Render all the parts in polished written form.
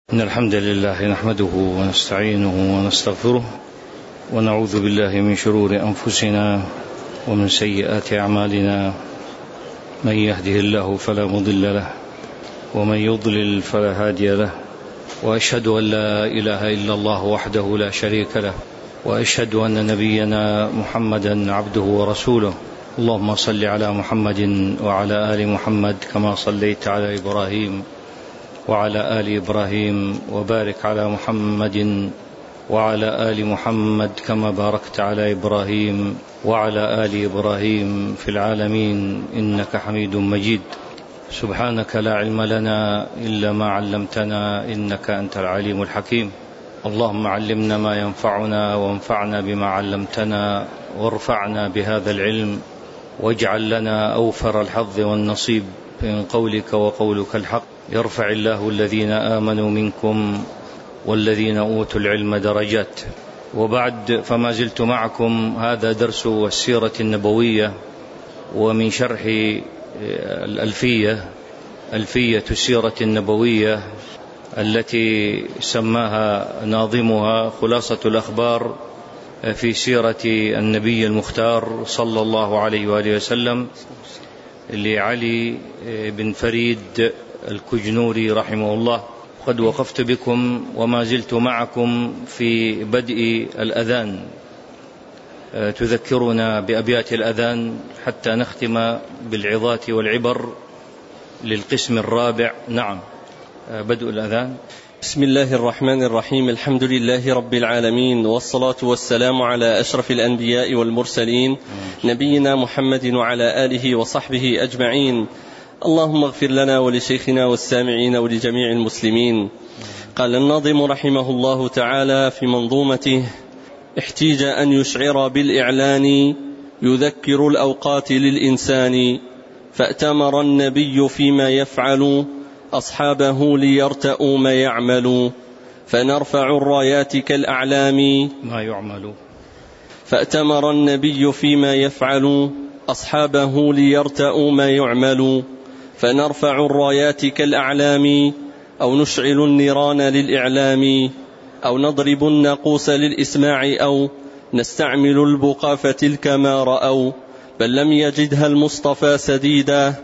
إن الحمد لله نحمده ونستعينه ونستغفره ونعوذ بالله من شرور أنفسنا ومن سيئات أعمالنا. من يهده الله فلا مضل له ومن يضلل فلا هادي له، وأشهد أن لا إله إلا الله وحده لا شريك له، وأشهد أن نبينا محمدا عبده ورسوله. اللهم صل على محمد وعلى آل محمد كما صليت على إبراهيم وعلى آل إبراهيم، وبارك على محمد وعلى آل محمد كما باركت على إبراهيم وعلى آل إبراهيم في العالمين إنك حميد مجيد. سبحانك لا علم لنا إلا ما علمتنا إنك أنت العليم الحكيم. اللهم علمنا ما ينفعنا وانفعنا بما علمتنا وارفعنا بهذا العلم، واجعل لنا أوفر الحظ والنصيب من قولك وقولك الحق. يرفع الله الذين آمنوا منكم والذين أوتوا العلم درجات. وبعد، فما زلت معكم، هذا درس السيرة النبوية ومن شرح ألفية السيرة النبوية التي سماها ناظمها خلاصة الأخبار في سيرة النبي المختار صلى الله عليه وآله وسلم لعلي بن فريد الكجنوري رحمه الله. قد وقفت بكم وما زلت معكم في بدء الأذان، تذكرنا بأبيات الأذان حتى نختم بالعظات والعبر للقسم الرابع. نعم، بدء الأذان. بسم الله الرحمن الرحيم. الحمد لله رب العالمين، والصلاة والسلام على أشرف الأنبياء والمرسلين نبينا محمد وعلى آله وصحبه أجمعين. اللهم اغفر لنا ولشيخنا والسامعين ولجميع المسلمين. قال الناظم رحمه الله تعالى في منظومته: احتيج أن يشعر بالإعلان يذكر الأوقات للإنسان، فأتمر النبي فيما يفعل أصحابه ليرتأوا ما يعمل، فنرفع الرايات كالأعلام ما يعمل. فأتمر النبي فيما يفعل أصحابه ليرتأوا ما يعمل، فنرفع الرايات كالأعلام أو نشعل النيران للإعلام، أو نضرب الناقوس للإسماع، أو نستعمل البقى فتلك ما رأوا. بل لم يجدها المصطفى سديدا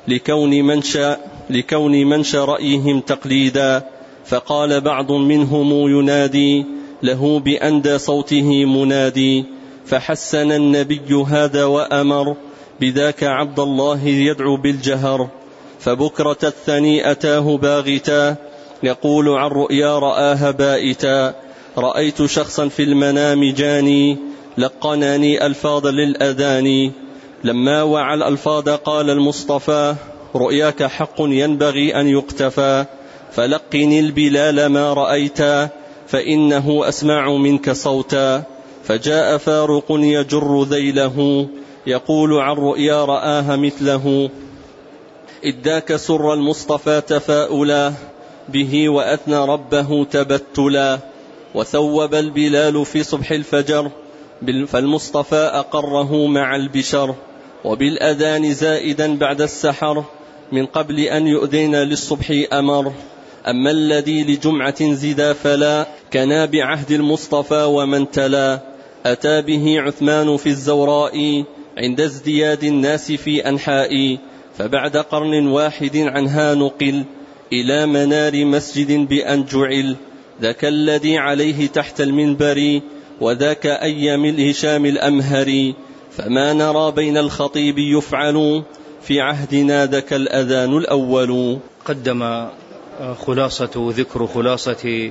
لكون منشأ رأيهم تقليدا، فقال بعض منهم ينادي له بأندى صوته منادي، فحسن النبي هذا وأمر بذاك عبد الله يدعو بالجهر. فبكرة الثاني أتاه باغتا يقول عن رؤيا رآها بائتا، رأيت شخصا في المنام جاني لقناني ألفاظ للأذان، لما وعى الألفاظ قال المصطفى رؤياك حق ينبغي أن يقتفى، فلقني البلال ما رأيتا فإنه أسمع منك صوتا. فجاء فاروق يجر ذيله يقول عن رؤيا رآها مثله، إداك سر المصطفى تفاؤلا به وأثنى ربه تبتلا، وثوب البلال في صبح الفجر فالمصطفى أقره مع البشر، وبالأذان زائدا بعد السحر من قبل أن يؤذن للصبح أمر. أما الذي لجمعة زدا فلا كنا بعهد المصطفى ومن تلا، أتى به عثمان في الزوراء عند ازدياد الناس في أنحاء، فبعد قرن واحد عنها نقل إلى منار مسجد بأن جعل، ذاك الذي عليه تحت المنبر وذاك أيام الهشام الأمهري، فما نرى بين الخطيب يفعل في عهدنا ذاك الأذان الأول. قدم ذكر خلاصة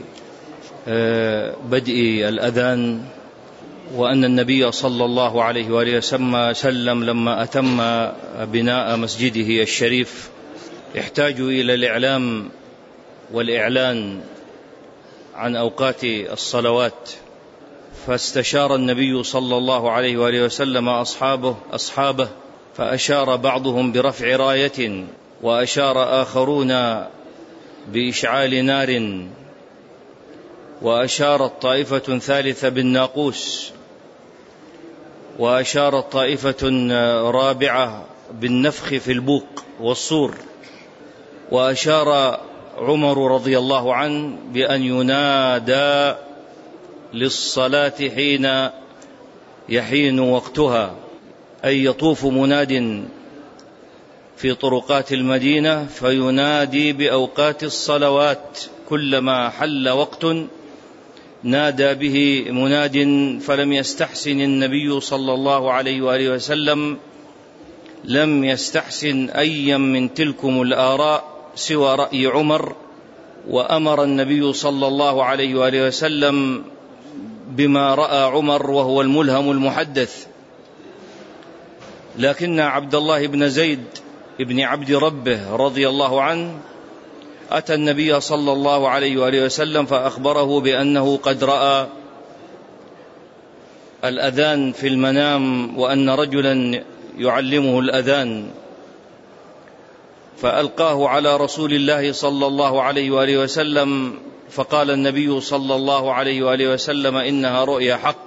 بدء الأذان، وأن النبي صلى الله عليه وآله وسلم لما أتم بناء مسجده الشريف احتاجوا إلى الإعلام والإعلان عن أوقات الصلوات، فاستشار النبي صلى الله عليه وآله وسلم أصحابه فأشار بعضهم برفع راية، وأشار آخرون بإشعال نار، وأشارت طائفة ثالثة بالناقوس، وأشارت طائفة رابعة بالنفخ في البوق والصور، وأشار عمر رضي الله عنه بأن ينادى للصلاة حين يحين وقتها، أي يطوف مناد في طرقات المدينة فينادي بأوقات الصلوات، كلما حل وقت نادى به مناد. فلم يستحسن النبي صلى الله عليه وآله وسلم، لم يستحسن أيا من تلكم الآراء سوى رأي عمر، وأمر النبي صلى الله عليه وآله وسلم بما رأى عمر وهو الملهم المحدث. لكن عبد الله بن زيد ابن عبد ربه رضي الله عنه أتى النبي صلى الله عليه وآله وسلم فأخبره بأنه قد رأى الأذان في المنام، وأن رجلا يعلمه الأذان، فألقاه على رسول الله صلى الله عليه وآله وسلم، فقال النبي صلى الله عليه وآله وسلم: إنها رؤيا حق.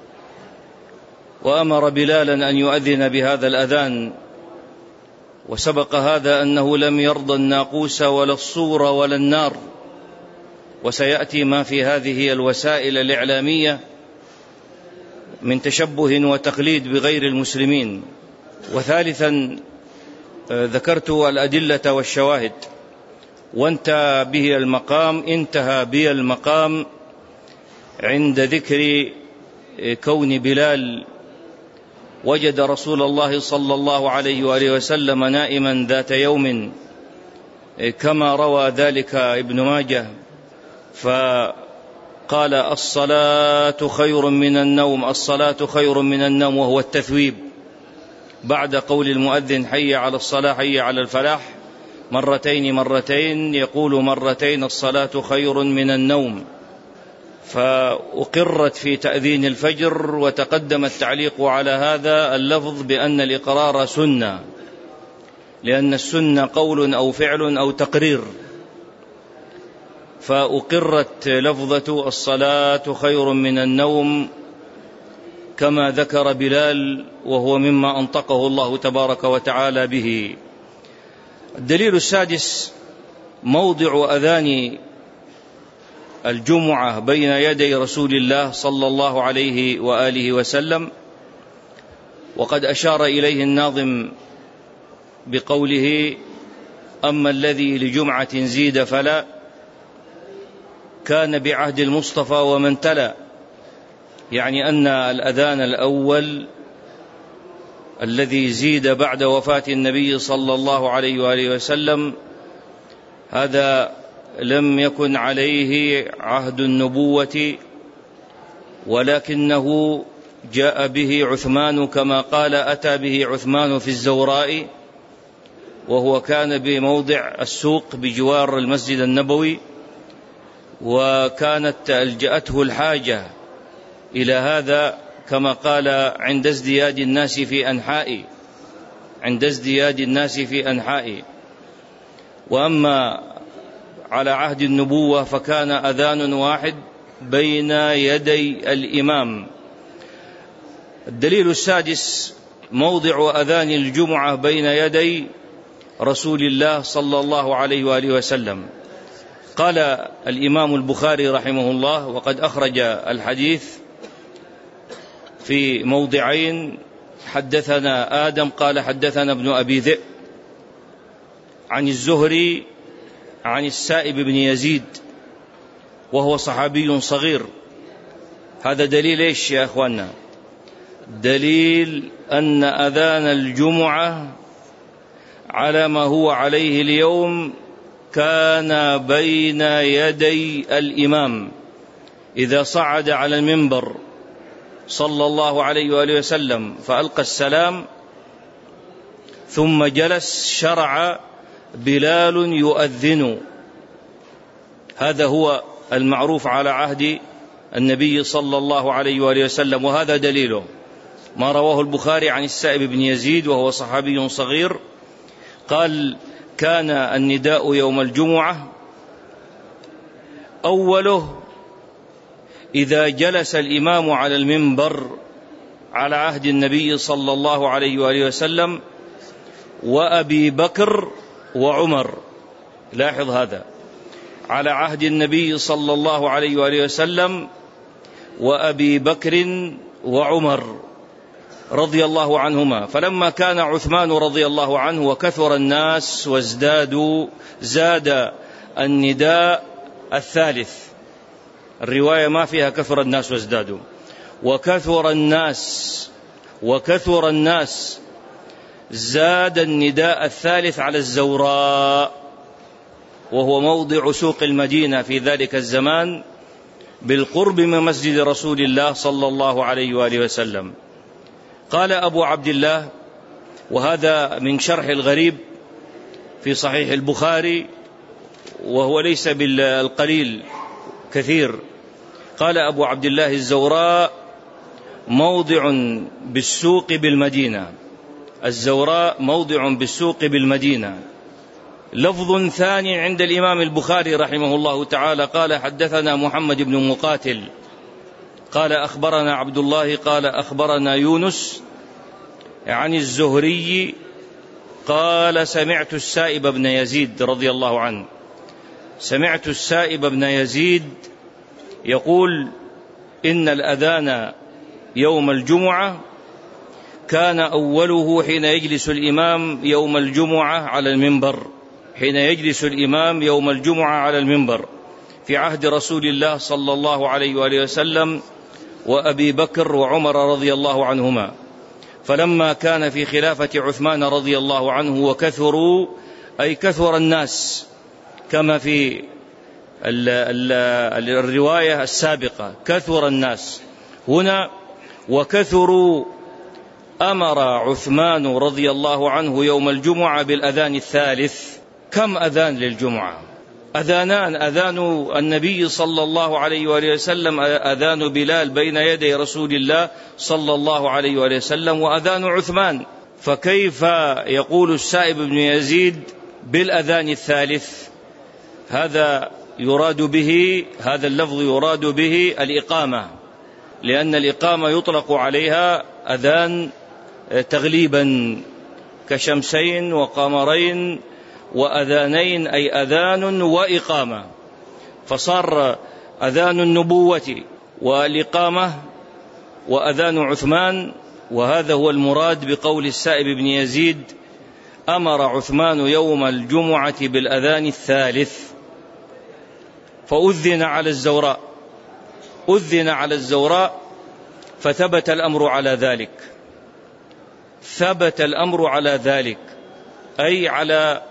وأمر بلالا أن يؤذن بهذا الأذان. وسبق هذا أنه لم يرضى الناقوس ولا الصور ولا النار، وسيأتي ما في هذه الوسائل الإعلامية من تشبه وتقليد بغير المسلمين. وثالثا ذكرت الأدلة والشواهد، وانتهى بي المقام عند ذكر كون بلال وجد رسول الله صلى الله عليه وآله وسلم نائما ذات يوم كما روى ذلك ابن ماجه، فقال: الصلاة خير من النوم، الصلاة خير من النوم، وهو التثويب بعد قول المؤذن: حي على الصلاة حي على الفلاح، مرتين يقول مرتين: الصلاة خير من النوم. فأقرت في تأذين الفجر، وتقدم التعليق على هذا اللفظ بأن الإقرار سنة، لأن السنة قول أو فعل أو تقرير، فأقرت لفظة الصلاة خير من النوم كما ذكر بلال، وهو مما أنطقه الله تبارك وتعالى به. الدليل السادس موضع أذان الجمعة بين يدي رسول الله صلى الله عليه وآله وسلم، وقد أشار إليه الناظم بقوله: أما الذي لجمعة زيد فلا كان بعهد المصطفى ومن تلا، يعني أن الأذان الأول الذي زيد بعد وفاة النبي صلى الله عليه وآله وسلم هذا لم يكن عليه عهد النبوة، ولكنه جاء به عثمان كما قال: أتى به عثمان في الزوراء، وهو كان بموضع السوق بجوار المسجد النبوي، وكانت ألجأته الحاجة إلى هذا كما قال: عند ازدياد الناس في أنحائي. وأما على عهد النبوة فكان أذان واحد بين يدي الإمام. الدليل السادس موضع أذان الجمعة بين يدي رسول الله صلى الله عليه وآله وسلم. قال الإمام البخاري رحمه الله، وقد أخرج الحديث في موضعين: حدثنا آدم قال حدثنا ابن أبي ذئب عن الزهري عن السائب بن يزيد، وهو صحابي صغير. هذا دليل إيش يا أخوانا؟ دليل أن أذان الجمعة على ما هو عليه اليوم كان بين يدي الإمام، إذا صعد على المنبر صلى الله عليه وآله وسلم فألقى السلام ثم جلس شرع بلال يؤذن. هذا هو المعروف على عهد النبي صلى الله عليه وآله وسلم، وهذا دليله ما رواه البخاري عن السائب بن يزيد وهو صحابي صغير قال: كان النداء يوم الجمعة أوله إذا جلس الإمام على المنبر على عهد النبي صلى الله عليه وآله وسلم وأبي بكر وعمر. لاحظ هذا، على عهد النبي صلى الله عليه وآله وسلم وأبي بكر وعمر رضي الله عنهما. فلما كان عثمان رضي الله عنه وكثر الناس وازدادوا زاد النداء الثالث. الرواية ما فيها كثر الناس وازدادوا، وكثر الناس زاد النداء الثالث على الزوراء، وهو موضع سوق المدينة في ذلك الزمان بالقرب من مسجد رسول الله صلى الله عليه وآله وسلم. قال أبو عبد الله، وهذا من شرح الغريب في صحيح البخاري وهو ليس بالقليل كثير، قال أبو عبد الله: الزوراء موضع بالسوق بالمدينة. الزوراء موضع بالسوق بالمدينة. لفظ ثاني عند الإمام البخاري رحمه الله تعالى قال: حدثنا محمد بن مقاتل قال أخبرنا عبد الله قال أخبرنا يونس عن الزهري قال: سمعت السائب بن يزيد رضي الله عنه، سمعت السائب بن يزيد يقول: إن الأذان يوم الجمعة كان أوله حين يجلس الإمام يوم الجمعة على المنبر، حين يجلس الإمام يوم الجمعة على المنبر في عهد رسول الله صلى الله عليه وآله وسلم وأبي بكر وعمر رضي الله عنهما. فلما كان في خلافة عثمان رضي الله عنه وكثروا، أي كثر الناس كما في الرواية السابقة كثر الناس، هنا وكثروا أمر عثمان رضي الله عنه يوم الجمعة بالأذان الثالث. كم أذان للجمعة؟ أذانان: أذان النبي صلى الله عليه وآله وسلم، أذان بلال بين يدي رسول الله صلى الله عليه وآله وسلم، وأذان عثمان. فكيف يقول السائب بن يزيد بالأذان الثالث؟ هذا يراد به، هذا اللفظ يراد به الإقامة، لأن الإقامة يطلق عليها أذان تغليبا كشمسين وقمرين وأذانين، أي أذان وإقامة، فصار أذان النبوة والإقامة وأذان عثمان. وهذا هو المراد بقول السائب بن يزيد: أمر عثمان يوم الجمعة بالأذان الثالث. فأذن على الزوراء، أذن على الزوراء، فثبت الأمر على ذلك، ثبت الأمر على ذلك، أي على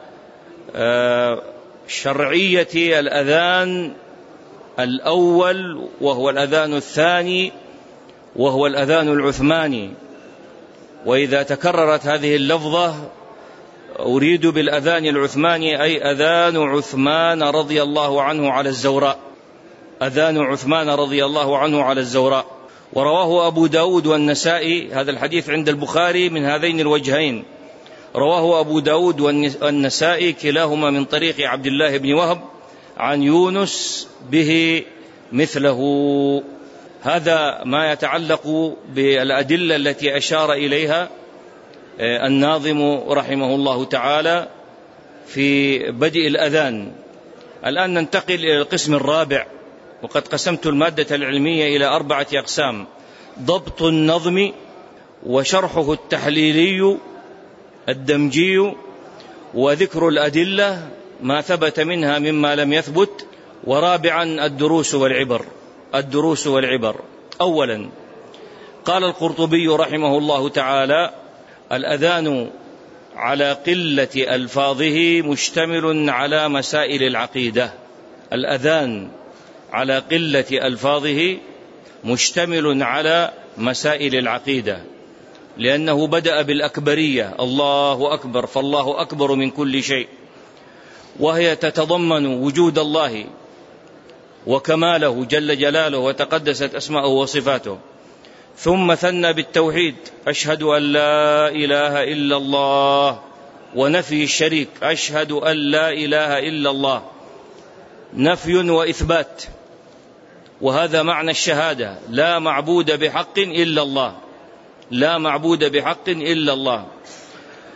شرعية الأذان الأول وهو الأذان الثاني وهو الأذان العثماني. وإذا تكررت هذه اللفظة أريد بالأذان العثماني أي أذان عثمان رضي الله عنه على الزوراء، أذان عثمان رضي الله عنه على الزوراء. ورواه أبو داود والنسائي، هذا الحديث عند البخاري من هذين الوجهين، رواه أبو داود والنسائي كلاهما من طريق عبد الله بن وهب عن يونس به مثله. هذا ما يتعلق بالأدلة التي أشار إليها الناظم رحمه الله تعالى في بدء الأذان. الآن ننتقل إلى القسم الرابع، وقد قسمت المادة العلمية إلى 4 أقسام: ضبط النظم، وشرحه التحليلي الدمجي، وذكر الأدلة ما ثبت منها مما لم يثبت، ورابعا الدروس والعبر. الدروس والعبر: أولا، قال القرطبي رحمه الله تعالى: الأذان على قلة ألفاظه مشتمل على مسائل العقيدة. الأذان على قلة ألفاظه مشتمل على مسائل العقيدة، لأنه بدأ بالأكبرية، الله أكبر، فالله أكبر من كل شيء، وهي تتضمن وجود الله وكماله جل جلاله وتقدست أسماؤه وصفاته. ثم ثنى بالتوحيد: أشهد أن لا إله إلا الله، ونفي الشريك: أشهد أن لا إله إلا الله، نفي وإثبات، وهذا معنى الشهادة: لا معبود بحق إلا الله، لا معبود بحق إلا الله.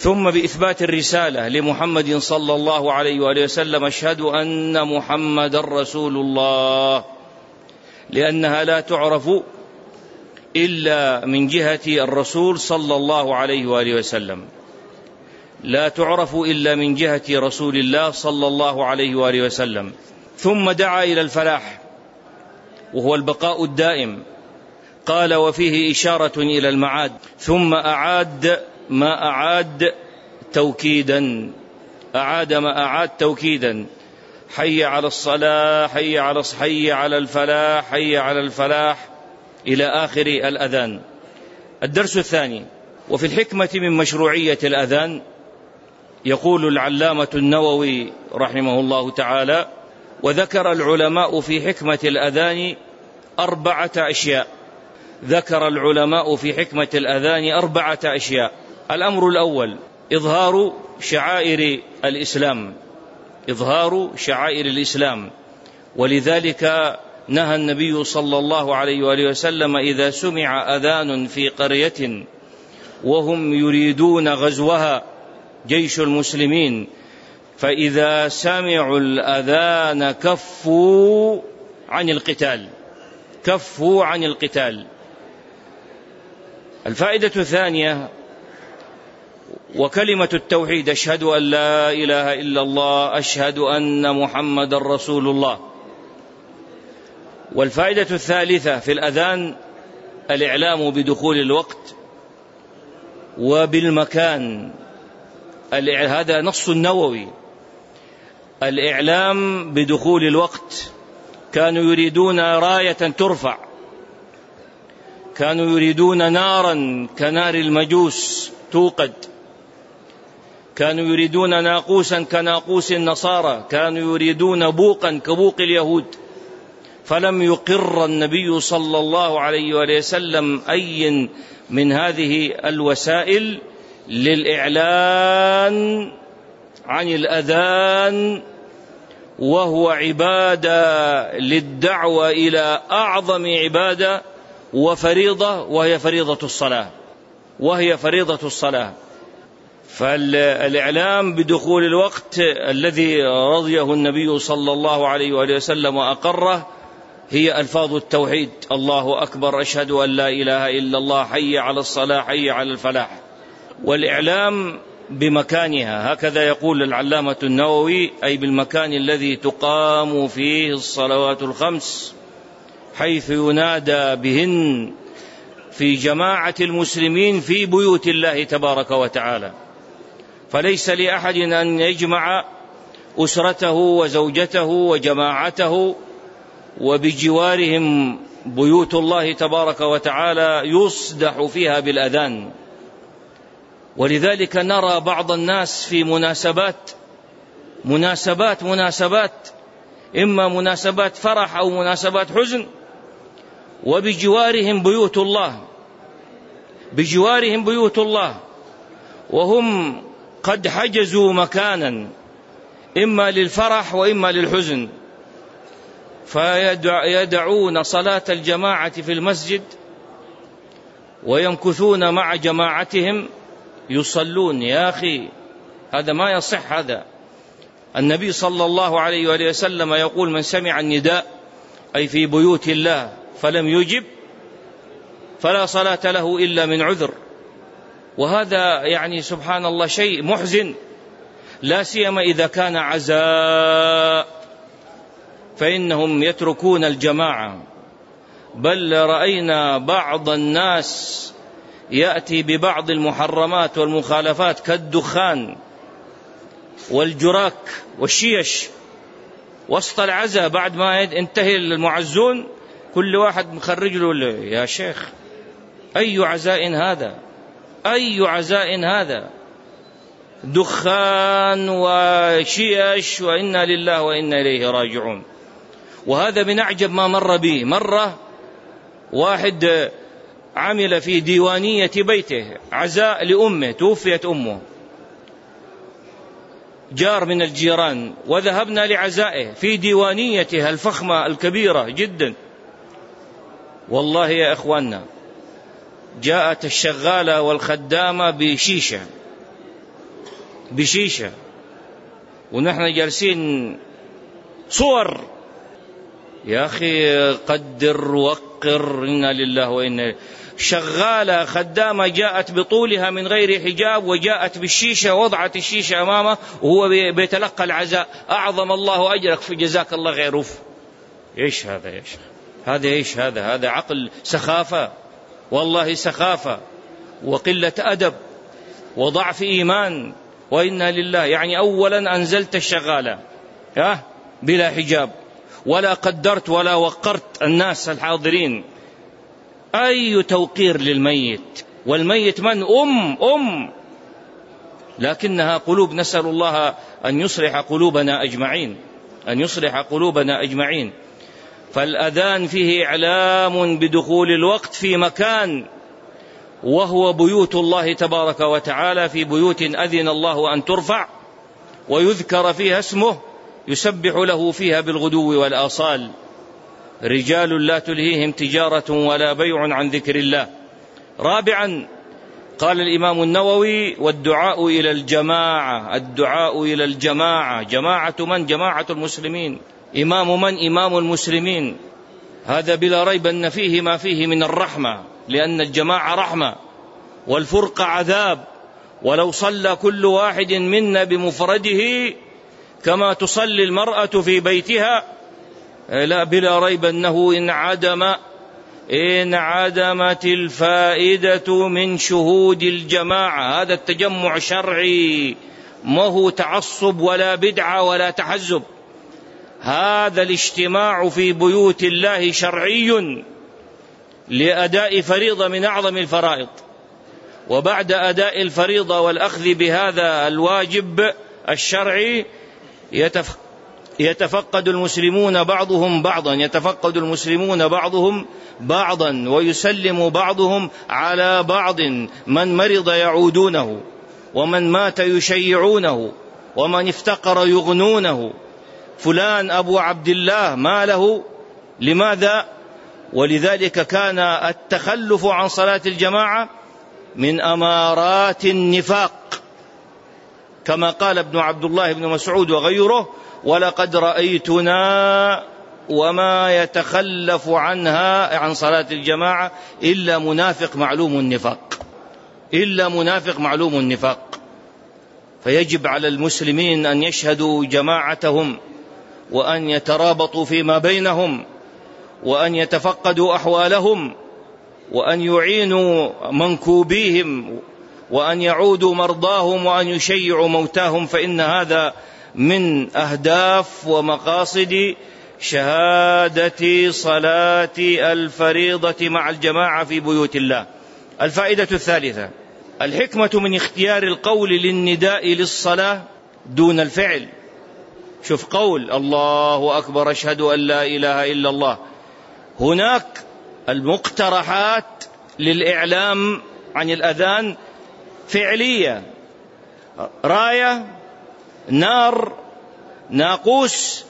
ثم بإثبات الرسالة لمحمد صلى الله عليه وآله وسلم: أشهد أن محمد رسول الله، لأنها لا تعرف إلا من جهة الرسول صلى الله عليه وآله وسلم، لا تعرف إلا من جهة رسول الله صلى الله عليه وآله وسلم. ثم دعا إلى الفلاح وهو البقاء الدائم، قال: وفيه إشارة إلى المعاد. ثم أعاد ما أعاد توكيدا، أعاد ما أعاد توكيدا: حي على الصلاة، حي على الفلاح، حي على الفلاح، إلى آخر الأذان. الدرس الثاني: وفي الحكمة من مشروعية الأذان، يقول العلامة النووي رحمه الله تعالى: وذكر العلماء في حكمة الأذان 4 أشياء. ذكر العلماء في حكمة الأذان 4 أشياء. الأمر الأول: إظهار شعائر الإسلام، إظهار شعائر الإسلام. ولذلك نهى النبي صلى الله عليه وآله وسلم: إذا سمع أذان في قرية وهم يريدون غزوها، جيش المسلمين، فإذا سمعوا الأذان كفوا عن القتال، كفوا عن القتال. الفائدة الثانية: وكلمة التوحيد: أشهد أن لا إله إلا الله، أشهد أن محمد رسول الله. والفائدة الثالثة في الأذان: الإعلام بدخول الوقت وبالمكان. هذا نص النووي: الإعلام بدخول الوقت. كانوا يريدون راية ترفع، كانوا يريدون نارا كنار المجوس توقد، كانوا يريدون ناقوسا كناقوس النصارى، كانوا يريدون بوقا كبوق اليهود. فلم يقر النبي صلى الله عليه وسلم أي من هذه الوسائل للإعلان عن الأذان، وهو عبادة للدعوة إلى أعظم عبادة وفريضة، وهي فريضة الصلاة، وهي فريضة الصلاة. فالإعلام بدخول الوقت الذي رضيه النبي صلى الله عليه وسلم وأقره هي ألفاظ التوحيد: الله أكبر، أشهد أن لا إله إلا الله، حي على الصلاة، حي على الفلاح. والإعلام بمكانها، هكذا يقول العلامة النووي، أي بالمكان الذي تقام فيه الصلوات الخمس، حيث ينادى بهن في جماعة المسلمين في بيوت الله تبارك وتعالى. فليس لأحد أن يجمع أسرته وزوجته وجماعته وبجوارهم بيوت الله تبارك وتعالى يصدح فيها بالأذان. ولذلك نرى بعض الناس في مناسبات إما مناسبات فرح أو مناسبات حزن، وبجوارهم بيوت الله، بجوارهم بيوت الله، وهم قد حجزوا مكانا إما للفرح وإما للحزن، فيدعون صلاة الجماعة في المسجد ويمكثون مع جماعتهم يصلون. يا أخي هذا ما يصح. هذا النبي صلى الله عليه وآله وسلم يقول: من سمع النداء، أي في بيوت الله، فلم يجب فلا صلاة له إلا من عذر. وهذا يعني سبحان الله شيء محزن، لا سيما إذا كان عزاء، فإنهم يتركون الجماعة. بل رأينا بعض الناس يأتي ببعض المحرمات والمخالفات كالدخان والجراك والشيش وسط العزاء، بعد ما انتهي المعزون كل واحد مخرج له: يا شيخ أي عزاء هذا، أي عزاء هذا، دخان وشيش، وإنا لله وإنا إليه راجعون. وهذا من أعجب ما مر به. مرة واحد عمل في ديوانية بيته عزاء لأمه، توفيت أمه، جار من الجيران، وذهبنا لعزائه في ديوانيتها الفخمة الكبيرة جدا. والله يا إخواننا، جاءت الشغالة والخدامة بشيشة بشيشة، ونحن جالسين صور. يا أخي قدر وقر، إنا لله وإنا. شغالة خدامة جاءت بطولها من غير حجاب وجاءت بالشيشة، وضعت الشيشة أمامه وهو بيتلقى العزاء. أعظم الله أجرك، في جزاك الله خير. إيش هذا؟ إيش هذا عقل؟ سخافة، والله سخافة وقلة أدب وضعف إيمان، وإنا لله. يعني أولا أنزلت الشغالة بلا حجاب، ولا قدرت ولا وقرت الناس الحاضرين. أي توقير للميت، والميت من؟ أم. لكنها قلوب. نسأل الله أن يصلح قلوبنا أجمعين. فالأذان فيه إعلام بدخول الوقت في مكان، وهو بيوت الله تبارك وتعالى، في بيوت أذن الله أن ترفع ويذكر فيها اسمه، يسبح له فيها بالغدو والآصال. رجال لا تلهيهم تجارة ولا بيع عن ذكر الله. رابعا قال الإمام النووي: والدعاء إلى الجماعة. جماعة من؟ جماعة المسلمين. إمام من؟ إمام المسلمين. هذا بلا ريب أن فيه ما فيه من الرحمة، لأن الجماعة رحمة والفرقة عذاب. ولو صلى كل واحد منا بمفرده كما تصلي المرأة في بيتها، لا بلا ريب أنه إن عدمت الفائدة من شهود الجماعة. هذا التجمع شرعي، ما هو تعصب ولا بدعة ولا تحزب. هذا الاجتماع في بيوت الله شرعي لأداء فريضة من أعظم الفرائض. وبعد أداء الفريضة والأخذ بهذا الواجب الشرعي يتفقد المسلمون بعضهم بعضا ويسلم بعضهم على بعض. من مرض يعودونه، ومن مات يشيعونه، ومن افتقر يغنونه. فلان أبو عبد الله ما له، لماذا؟ ولذلك كان التخلف عن صلاة الجماعة من أمارات النفاق، كما قال ابن عبد الله بن مسعود وغيره: ولقد رأيتنا وما يتخلف عن صلاة الجماعة إلا منافق معلوم النفاق. فيجب على المسلمين أن يشهدوا جماعتهم، وأن يترابطوا فيما بينهم، وأن يتفقدوا أحوالهم، وأن يعينوا منكوبيهم، وأن يعودوا مرضاهم، وأن يشيعوا موتاهم. فإن هذا من أهداف ومقاصد شهادة صلاة الفريضة مع الجماعة في بيوت الله. الفائدة الثالثة: الحكمة من اختيار القول للنداء للصلاة دون الفعل. شوف، قول الله أكبر أشهد أن لا إله إلا الله. هناك المقترحات للإعلام عن الأذان فعلية: راية، نار، ناقوس،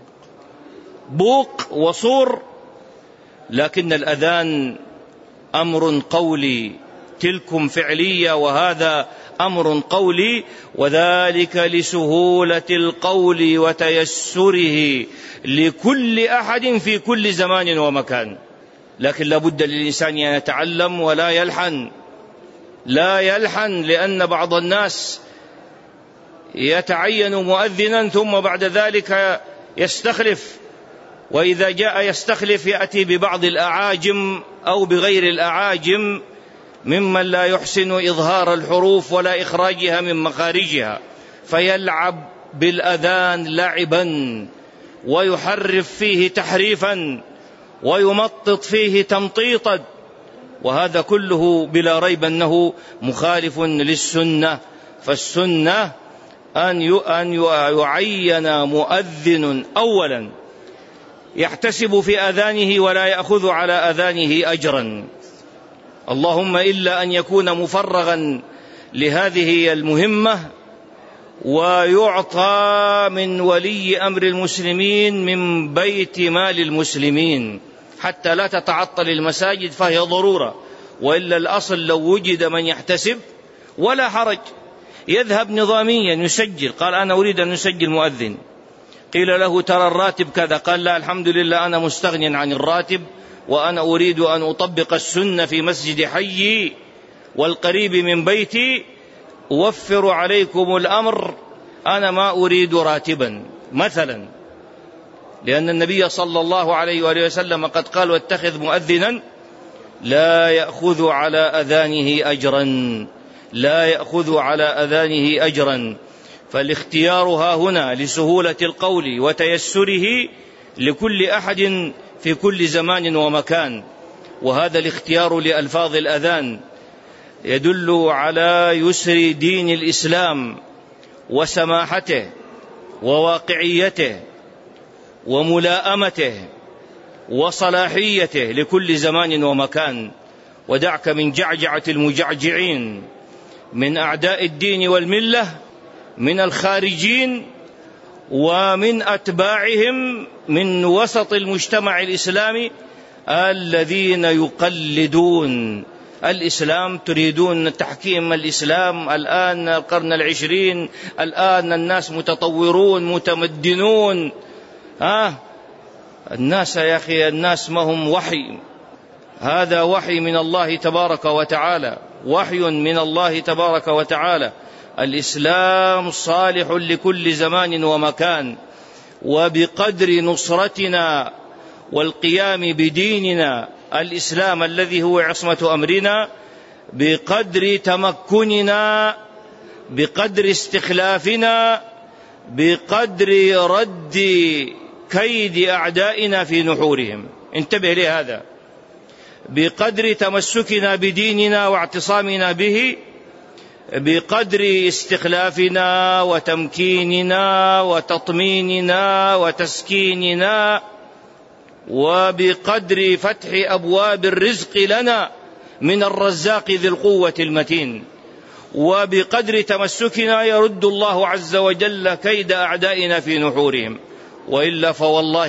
بوق، وصور. لكن الأذان أمر قولي، تلكم فعلية وهذا أمر قولي، وذلك لسهولة القول وتيسره لكل أحد في كل زمان ومكان. لكن لابد للإنسان أن يتعلم ولا يلحن، لأن بعض الناس يتعين مؤذنا ثم بعد ذلك يستخلف، وإذا جاء يستخلف يأتي ببعض الأعاجم أو بغير الأعاجم ممن لا يحسن إظهار الحروف ولا إخراجها من مخارجها، فيلعب بالأذان لعبا، ويحرف فيه تحريفا، ويمطط فيه تمطيطا. وهذا كله بلا ريب أنه مخالف للسنة. فالسنة أن يعين مؤذن أولا يحتسب في أذانه ولا يأخذ على أذانه أجرا، اللهم إلا أن يكون مفرغا لهذه المهمة، ويعطى من ولي أمر المسلمين من بيت مال المسلمين حتى لا تتعطل المساجد، فهي ضرورة. وإلا الأصل لو وجد من يحتسب ولا حرج، يذهب نظاميا يسجل، قال أنا أريد أن نسجل مؤذن، قيل له ترى الراتب كذا، قال لا الحمد لله أنا مستغن عن الراتب، وأنا أريد أن أطبق السنة في مسجد حيي والقريب من بيتي، أوفر عليكم الأمر، أنا ما أريد راتبا مثلا، لأن النبي صلى الله عليه وآله وسلم قد قال واتخذ مؤذنا لا يأخذ على أذانه أجرا، لا يأخذ على أذانه أجرا. فالاختيار ها هنا لسهولة القول وتيسره لكل أحد في كل زمان ومكان، وهذا الاختيار لألفاظ الأذان يدل على يسر دين الإسلام وسماحته وواقعيته وملائمته وصلاحيته لكل زمان ومكان. ودعك من جعجعة المجعجعين من أعداء الدين والملة من الخارجين ومن أتباعهم من وسط المجتمع الإسلامي الذين يقلدون الإسلام، تريدون تحكيم الإسلام الآن القرن العشرين، الآن الناس متطورون متمدنون. الناس يا أخي الناس ما هم وحي، هذا وحي من الله تبارك وتعالى، وحي من الله تبارك وتعالى. الإسلام صالح لكل زمان ومكان، وبقدر نصرتنا والقيام بديننا الإسلام الذي هو عصمة أمرنا، بقدر تمكننا، بقدر استخلافنا، بقدر رد كيد أعدائنا في نحورهم. انتبه لهذا، بقدر تمسكنا بديننا واعتصامنا به، بقدر استخلافنا وتمكيننا وتطميننا وتسكيننا، وبقدر فتح أبواب الرزق لنا من الرزاق ذي القوة المتين، وبقدر تمسكنا يرد الله عز وجل كيد أعدائنا في نحورهم. وإلا فوالله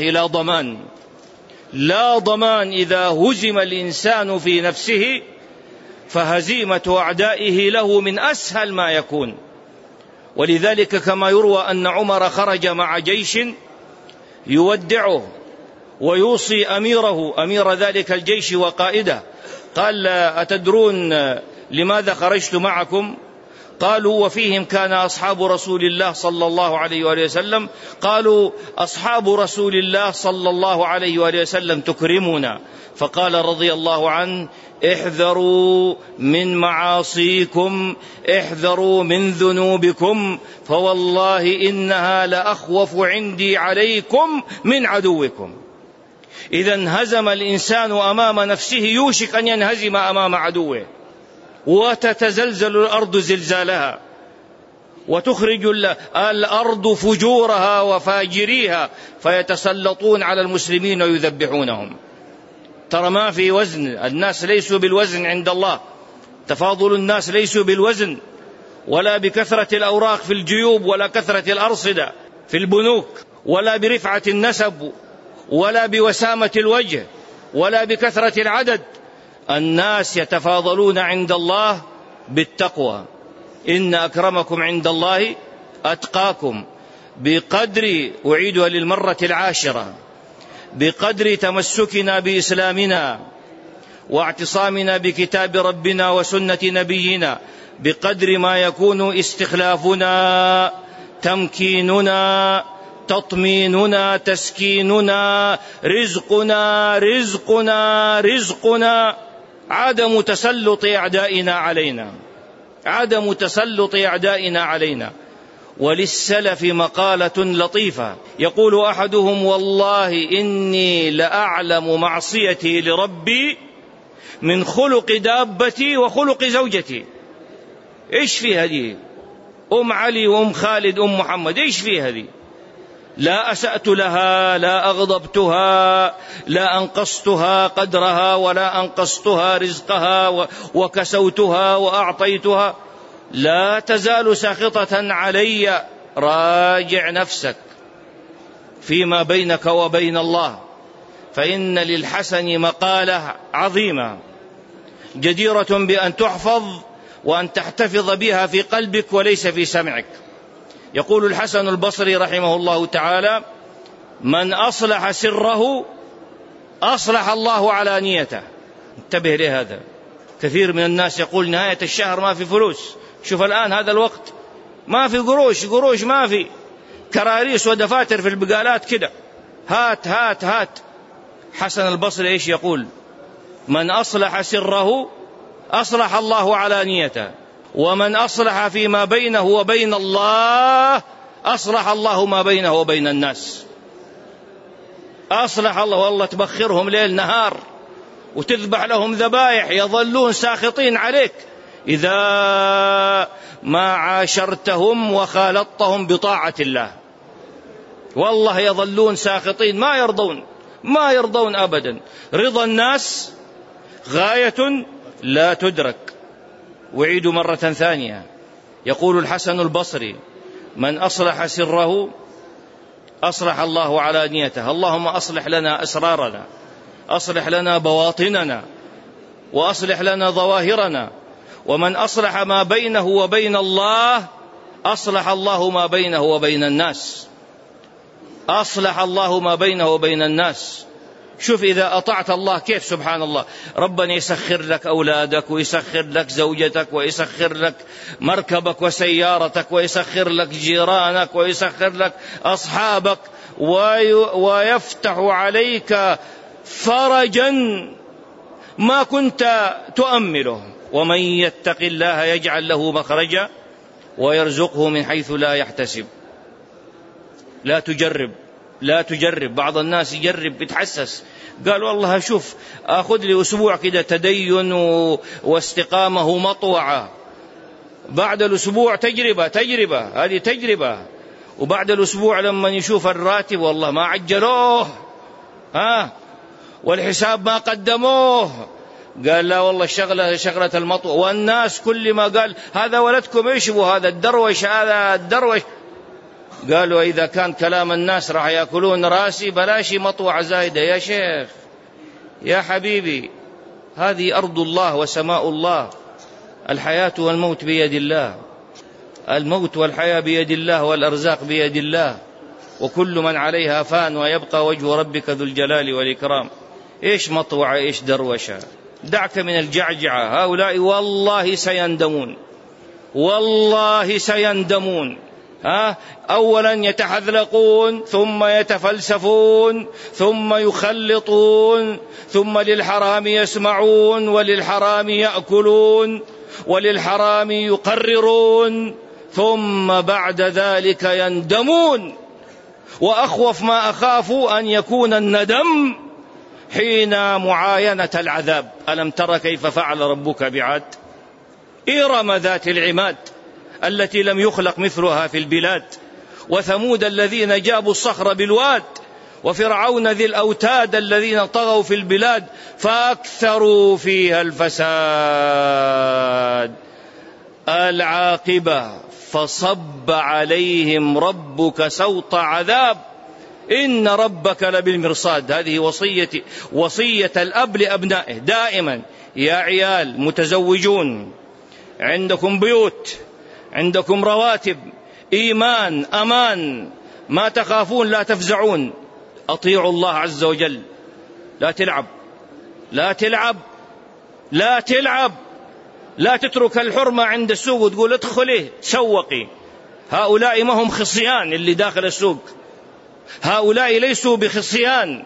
لا ضمان إذا هزم الإنسان في نفسه، فهزيمة أعدائه له من أسهل ما يكون. ولذلك كما يروى أن عمر خرج مع جيش يودعه ويوصي أميره، أمير ذلك الجيش وقائده، قال أتدرون لماذا خرجت معكم؟ قالوا وفيهم كان أصحاب رسول الله صلى الله عليه وآله وسلم. قالوا أصحاب رسول الله صلى الله عليه وآله وسلم تكرمنا. فقال رضي الله عنه احذروا من معاصيكم، احذروا من ذنوبكم، فوالله إنها لأخوف عندي عليكم من عدوكم. إذا انهزم الإنسان أمام نفسه يوشك أن ينهزم أمام عدوه، وتتزلزل الأرض زلزالها، وتخرج الأرض فجورها وفاجريها، فيتسلطون على المسلمين ويذبحونهم. ترى ما في وزن، الناس ليسوا بالوزن عند الله، تفاضل الناس ليسوا بالوزن، ولا بكثرة الأوراق في الجيوب، ولا كثرة الأرصدة في البنوك، ولا برفعة النسب، ولا بوسامة الوجه، ولا بكثرة العدد. الناس يتفاضلون عند الله بالتقوى، إن أكرمكم عند الله أتقاكم. بقدر، أعيدها للمرة العاشرة، بقدر تمسكنا بإسلامنا واعتصامنا بكتاب ربنا وسنة نبينا، بقدر ما يكون استخلافنا، تمكيننا، تطميننا، تسكيننا، رزقنا، عدم تسلط أعدائنا علينا. وللسلف مقالة لطيفة يقول أحدهم والله إني لأعلم معصيتي لربي من خلق دابتي وخلق زوجتي. إيش في هذه؟ أم علي وأم خالد أم محمد، إيش في هذه؟ لا أسأت لها، لا أغضبتها، لا أنقصتها قدرها، ولا أنقصتها رزقها، وكسوتها وأعطيتها. لا تزال ساخطة علي. راجع نفسك فيما بينك وبين الله، فإن للحسن مقالة عظيمة جديرة بأن تحفظ وأن تحتفظ بها في قلبك وليس في سمعك. يقول الحسن البصري رحمه الله تعالى: من أصلح سره أصلح الله علانيته. انتبه لهذا. كثير من الناس يقول نهاية الشهر ما في فلوس. شوف الآن هذا الوقت ما في قروش ما في، كراريس ودفاتر في البقالات كده، هات هات هات. حسن البصري إيش يقول؟ من أصلح سره أصلح الله علانيته، ومن أصلح فيما بينه وبين الله أصلح الله ما بينه وبين الناس. أصلح الله. والله تبخرهم ليل نهار وتذبح لهم ذبائح يظلون ساخطين عليك إذا ما عاشرتهم وخالطتهم بطاعة الله. والله يظلون ساخطين، ما يرضون أبدا. رضا الناس غاية لا تدرك. وعيد مرة ثانية. يقول الحسن البصري: من أصلح سره أصلح الله علانيته. اللهم أصلح لنا أسرارنا، أصلح لنا بواطننا، وأصلح لنا ظواهرنا. ومن أصلح ما بينه وبين الله أصلح الله ما بينه وبين الناس. أصلح الله ما بينه وبين الناس. شوف إذا أطعت الله كيف، سبحان الله، ربنا يسخر لك أولادك، ويسخر لك زوجتك، ويسخر لك مركبك وسيارتك، ويسخر لك جيرانك، ويسخر لك أصحابك، ويفتح عليك فرجا ما كنت تؤمله. ومن يتق الله يجعل له مخرجا ويرزقه من حيث لا يحتسب. لا تجرب. بعض الناس يجرب بيتحسس، قال والله شوف أخذ لي أسبوع كده تدين واستقامة مطوعة، بعد الأسبوع تجربة هذه تجربة، وبعد الأسبوع لما يشوف الراتب والله ما عجلوه والحساب ما قدموه، قال لا والله شغلة المطوع. والناس كل ما قال هذا ولدكم يشبه هذا الدروش قالوا إذا كان كلام الناس راح يأكلون راسي بلاش مطوع زايدة. يا شيخ يا حبيبي، هذه أرض الله وسماء الله. الحياة والموت بيد الله، الموت والحياة بيد الله، والأرزاق بيد الله، وكل من عليها فان ويبقى وجه ربك ذو الجلال والإكرام. إيش مطوعة إيش دروشة؟ دعك من الجعجعة. هؤلاء والله سيندمون. أولا يتحذلقون، ثم يتفلسفون، ثم يخلطون، ثم للحرام يسمعون، وللحرام يأكلون، وللحرام يقررون، ثم بعد ذلك يندمون. وأخوف ما أخاف أن يكون الندم حين معاينة العذاب. ألم تر كيف فعل ربك بعاد؟ إرم ذات العماد التي لم يخلق مثلها في البلاد، وثمود الذين جابوا الصخر بالواد، وفرعون ذي الأوتاد الذين طغوا في البلاد فأكثروا فيها الفساد. العاقبة فصب عليهم ربك سوط عذاب إن ربك لبالمرصاد. هذه وصية الأب لأبنائه دائما. يا عيال متزوجون، عندكم بيوت، عندكم رواتب، إيمان، أمان، ما تخافون، لا تفزعون، أطيعوا الله عز وجل. لا تلعب، لا تترك الحرمة عند السوق وتقول ادخلي سوقي. هؤلاء ما هم خصيان اللي داخل السوق، هؤلاء ليسوا بخصيان،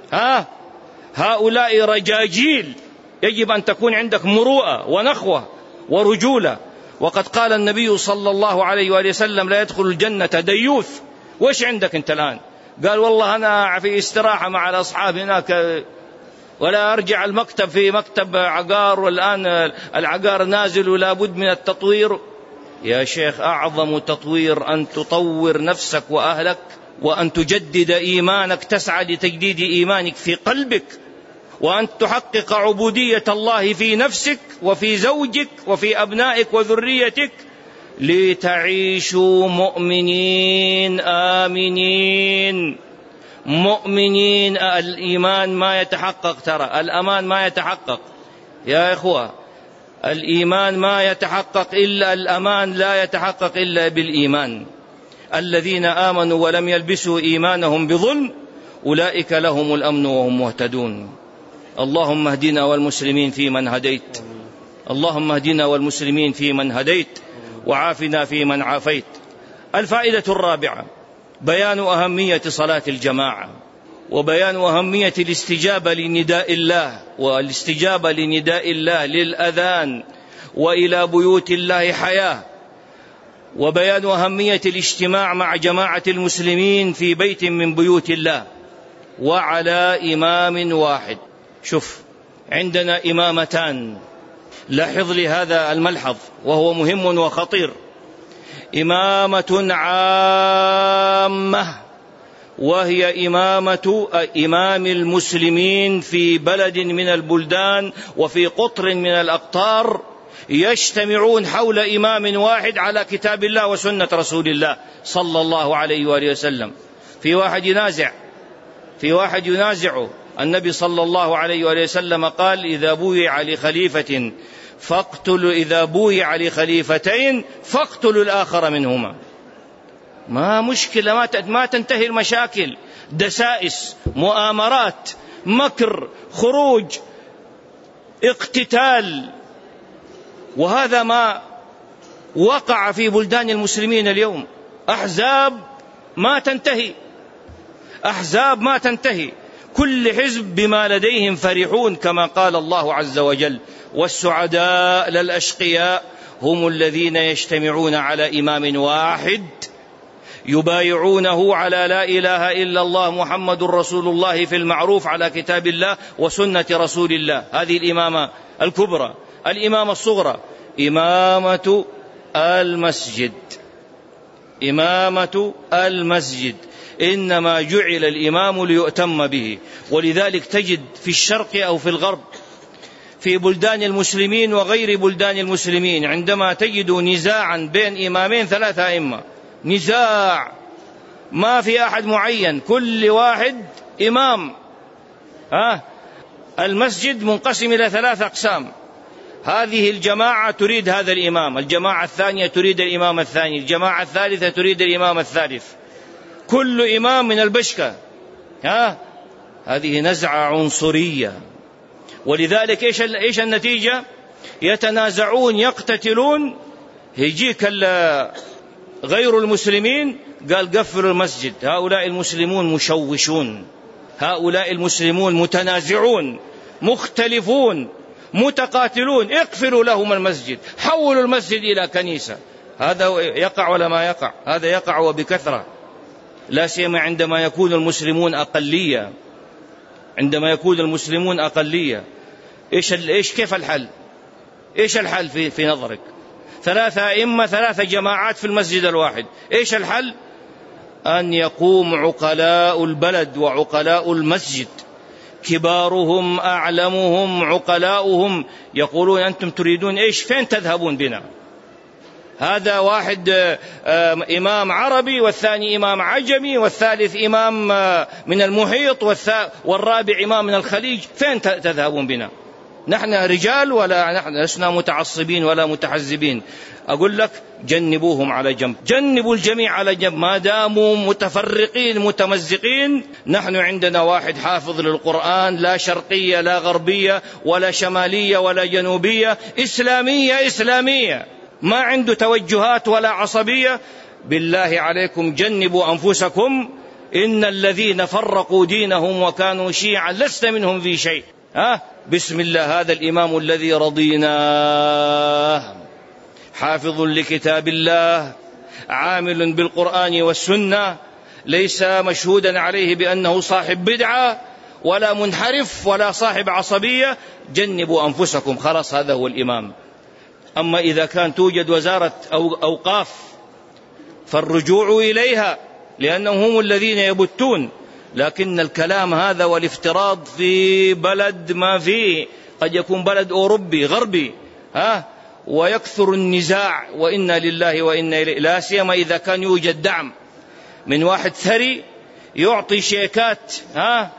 هؤلاء رجاجيل. يجب أن تكون عندك مروءة ونخوة ورجولة. وقد قال النبي صلى الله عليه وآله وسلم لا يدخل الجنة ديوث. وش عندك أنت الآن؟ قال والله أنا في استراحة مع الأصحاب هناك، ولا أرجع المكتب في مكتب عقار، والآن العقار نازل ولا بد من التطوير. يا شيخ أعظم تطوير أن تطور نفسك وأهلك، وأن تجدد إيمانك، تسعى لتجديد إيمانك في قلبك، وأن تحقق عبودية الله في نفسك وفي زوجك وفي أبنائك وذريتك، لتعيشوا مؤمنين آمنين. الإيمان ما يتحقق، ترى الأمان ما يتحقق يا إخوة. الإيمان ما يتحقق إلا الأمان لا يتحقق إلا بالإيمان. الذين آمنوا ولم يلبسوا إيمانهم بظلم أولئك لهم الأمن وهم مهتدون. اللهم اهدنا والمسلمين فيمن هديت، اللهم اهدنا والمسلمين فيمن هديت، وعافنا فيمن عافيت. الفائدة الرابعة بيان أهمية صلاة الجماعة، وبيان أهمية الاستجابة لنداء الله، والاستجابة لنداء الله للأذان وإلى بيوت الله حياة، وبيان أهمية الاجتماع مع جماعة المسلمين في بيت من بيوت الله وعلى إمام واحد. شوف، عندنا إمامتان، لاحظ لي هذا الملحظ وهو مهم وخطير. إمامة عامة وهي إمامة إمام المسلمين في بلد من البلدان وفي قطر من الأقطار، يجتمعون حول إمام واحد على كتاب الله وسنة رسول الله صلى الله عليه وآله وسلم. في واحد ينازعه. النبي صلى الله عليه وآله وسلم قال: إذا بويع لخليفتين فاقتلوا الآخر منهما. ما مشكلة، ما تنتهي المشاكل، دسائس، مؤامرات، مكر، خروج، اقتتال. وهذا ما وقع في بلدان المسلمين اليوم. أحزاب ما تنتهي، كل حزب بما لديهم فرحون، كما قال الله عز وجل: والسعداء للأشقياء هم الذين يجتمعون على إمام واحد يبايعونه على لا إله إلا الله محمد رسول الله في المعروف على كتاب الله وسنة رسول الله. هذه الإمامة الكبرى. الإمامة الصغرى إمامة المسجد. إنما جعل الإمام ليؤتم به. ولذلك تجد في الشرق أو في الغرب، في بلدان المسلمين وغير بلدان المسلمين، عندما تجد نزاعا بين إمامين 3 أئمة، نزاع ما في أحد معين، كل واحد إمام. المسجد منقسم إلى 3 أقسام. هذه الجماعة تريد هذا الإمام، الجماعة الثانية تريد الإمام الثاني، الجماعة الثالثة تريد الإمام الثالث، كل إمام من البشكة. هذه نزعة عنصرية. ولذلك إيش النتيجة؟ يتنازعون، يقتتلون. يجيك غير المسلمين قال: قفلوا المسجد، هؤلاء المسلمون مشوشون، هؤلاء المسلمون متنازعون، مختلفون، متقاتلون، اقفلوا لهم المسجد، حولوا المسجد إلى كنيسة. هذا يقع ولا ما يقع؟ هذا يقع وبكثرة، لا سيما عندما يكون المسلمون أقلية. كيف الحل؟ إيش الحل في نظرك؟ 3 أئمة، 3 جماعات في المسجد الواحد. إيش الحل؟ أن يقوم عقلاء البلد وعقلاء المسجد، كبارهم، أعلمهم، عقلاؤهم، يقولون: أنتم تريدون إيش؟ فين تذهبون بنا؟ هذا واحد إمام عربي، والثاني إمام عجمي، والثالث إمام من المحيط، والرابع إمام من الخليج. فين تذهبون بنا؟ نحن رجال ولا نحن لسنا متعصبين ولا متحزبين. أقول لك: جنبوهم على جنب، جنبوا الجميع على جنب. ما داموا متفرقين متمزقين، نحن عندنا واحد حافظ للقرآن، لا شرقية لا غربية ولا شمالية ولا جنوبية، إسلامية، ما عنده توجهات ولا عصبية. بالله عليكم جنبوا أنفسكم، إن الذين فرقوا دينهم وكانوا شيعا لست منهم في شيء. بسم الله، هذا الإمام الذي رضيناه، حافظ لكتاب الله، عامل بالقرآن والسنة، ليس مشهودا عليه بأنه صاحب بدعة ولا منحرف ولا صاحب عصبية. جنبوا أنفسكم، خلاص، هذا هو الإمام. أما إذا كان توجد وزارة أوقاف فالرجوع إليها، لأنهم هم الذين يبتون. لكن الكلام هذا والافتراض في بلد ما فيه، قد يكون بلد أوروبي غربي، ويكثر النزاع، وإنا لله وإنا إليه. لا سيما إذا كان يوجد دعم من واحد ثري يعطي شيكات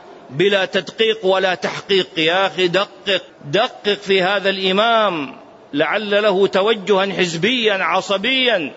بلا تدقيق ولا تحقيق. يا أخي دقق في هذا الإمام، لعل له توجها حزبيا عصبيا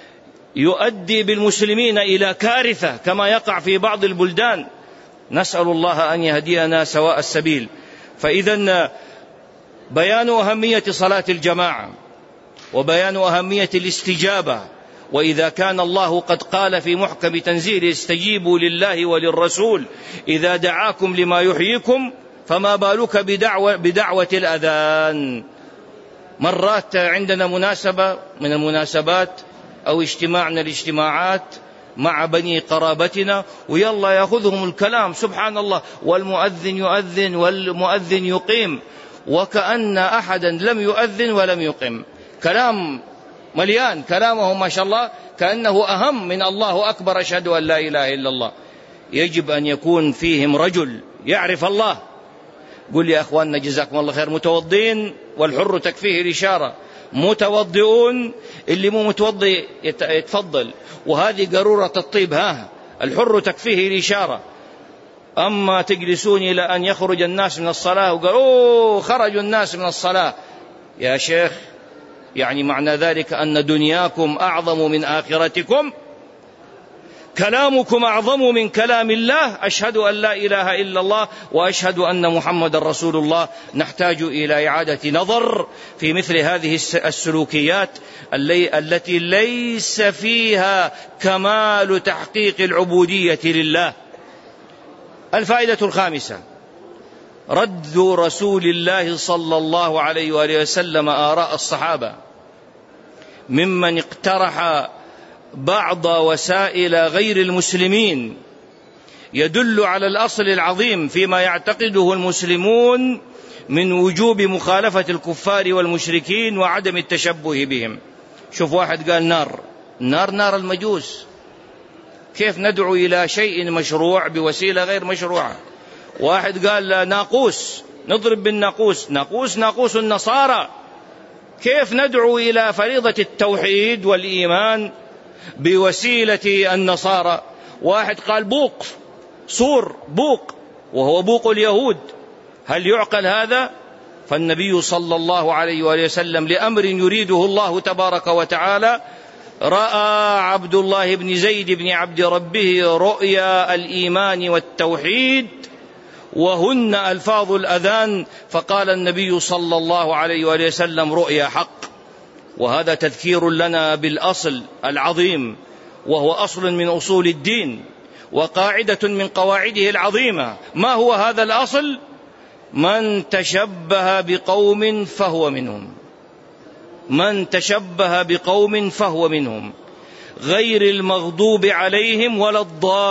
يؤدي بالمسلمين إلى كارثة كما يقع في بعض البلدان. نسأل الله أن يهدينا سواء السبيل. فإذا بيان أهمية صلاة الجماعة وبيان أهمية الاستجابة، وإذا كان الله قد قال في محكم تنزيله استجيبوا لله وللرسول إذا دعاكم لما يحييكم، فما بالك بدعوة الأذان. مرات عندنا مناسبة من المناسبات أو اجتماع من الاجتماعات مع بني قرابتنا ويلا يأخذهم الكلام سبحان الله، والمؤذن يؤذن والمؤذن يقيم، وكأن أحدا لم يؤذن ولم يقيم. كلام مليان، كلامه ما شاء الله كأنه أهم من الله أكبر أشهد أن لا إله إلا الله. يجب أن يكون فيهم رجل يعرف الله. قل يا أخواننا جزاكم الله خير، متوضين والحر تكفيه الإشارة، متوضئون اللي مو متوضئ يتفضل، وهذه قارورة الطيب ها الحر تكفيه الإشارة. أما تجلسون إلى أن يخرج الناس من الصلاة وقالوا خرجوا الناس من الصلاة، يا شيخ يعني معنى ذلك أن دنياكم أعظم من آخرتكم، كلامكم أعظم من كلام الله. أشهد أن لا إله إلا الله وأشهد أن محمد رسول الله. نحتاج إلى إعادة نظر في مثل هذه السلوكيات التي ليس فيها كمال تحقيق العبودية لله. الفائدة الخامسة رد رسول الله صلى الله عليه وآله وسلم آراء الصحابة ممن اقترح بعض وسائل غير المسلمين يدل على الأصل العظيم فيما يعتقده المسلمون من وجوب مخالفة الكفار والمشركين وعدم التشبه بهم. شوف واحد قال نار المجوس، كيف ندعو إلى شيء مشروع بوسيلة غير مشروعة؟ واحد قال ناقوس، نضرب بالناقوس، ناقوس النصارى، كيف ندعو إلى فريضة التوحيد والإيمان بوسيلة النصارى؟ واحد قال بوق، صور بوق وهو بوق اليهود، هل يعقل هذا؟ فالنبي صلى الله عليه وآله وسلم لأمر يريده الله تبارك وتعالى رأى عبد الله بن زيد بن عبد ربه رؤيا الإيمان والتوحيد وهن ألفاظ الأذان، فقال النبي صلى الله عليه وآله وسلم رؤيا حق. وهذا تذكير لنا بالأصل العظيم، وهو أصل من أصول الدين وقاعدة من قواعده العظيمة. ما هو هذا الأصل؟ من تشبه بقوم فهو منهم، من تشبه بقوم فهو منهم، غير المغضوب عليهم ولا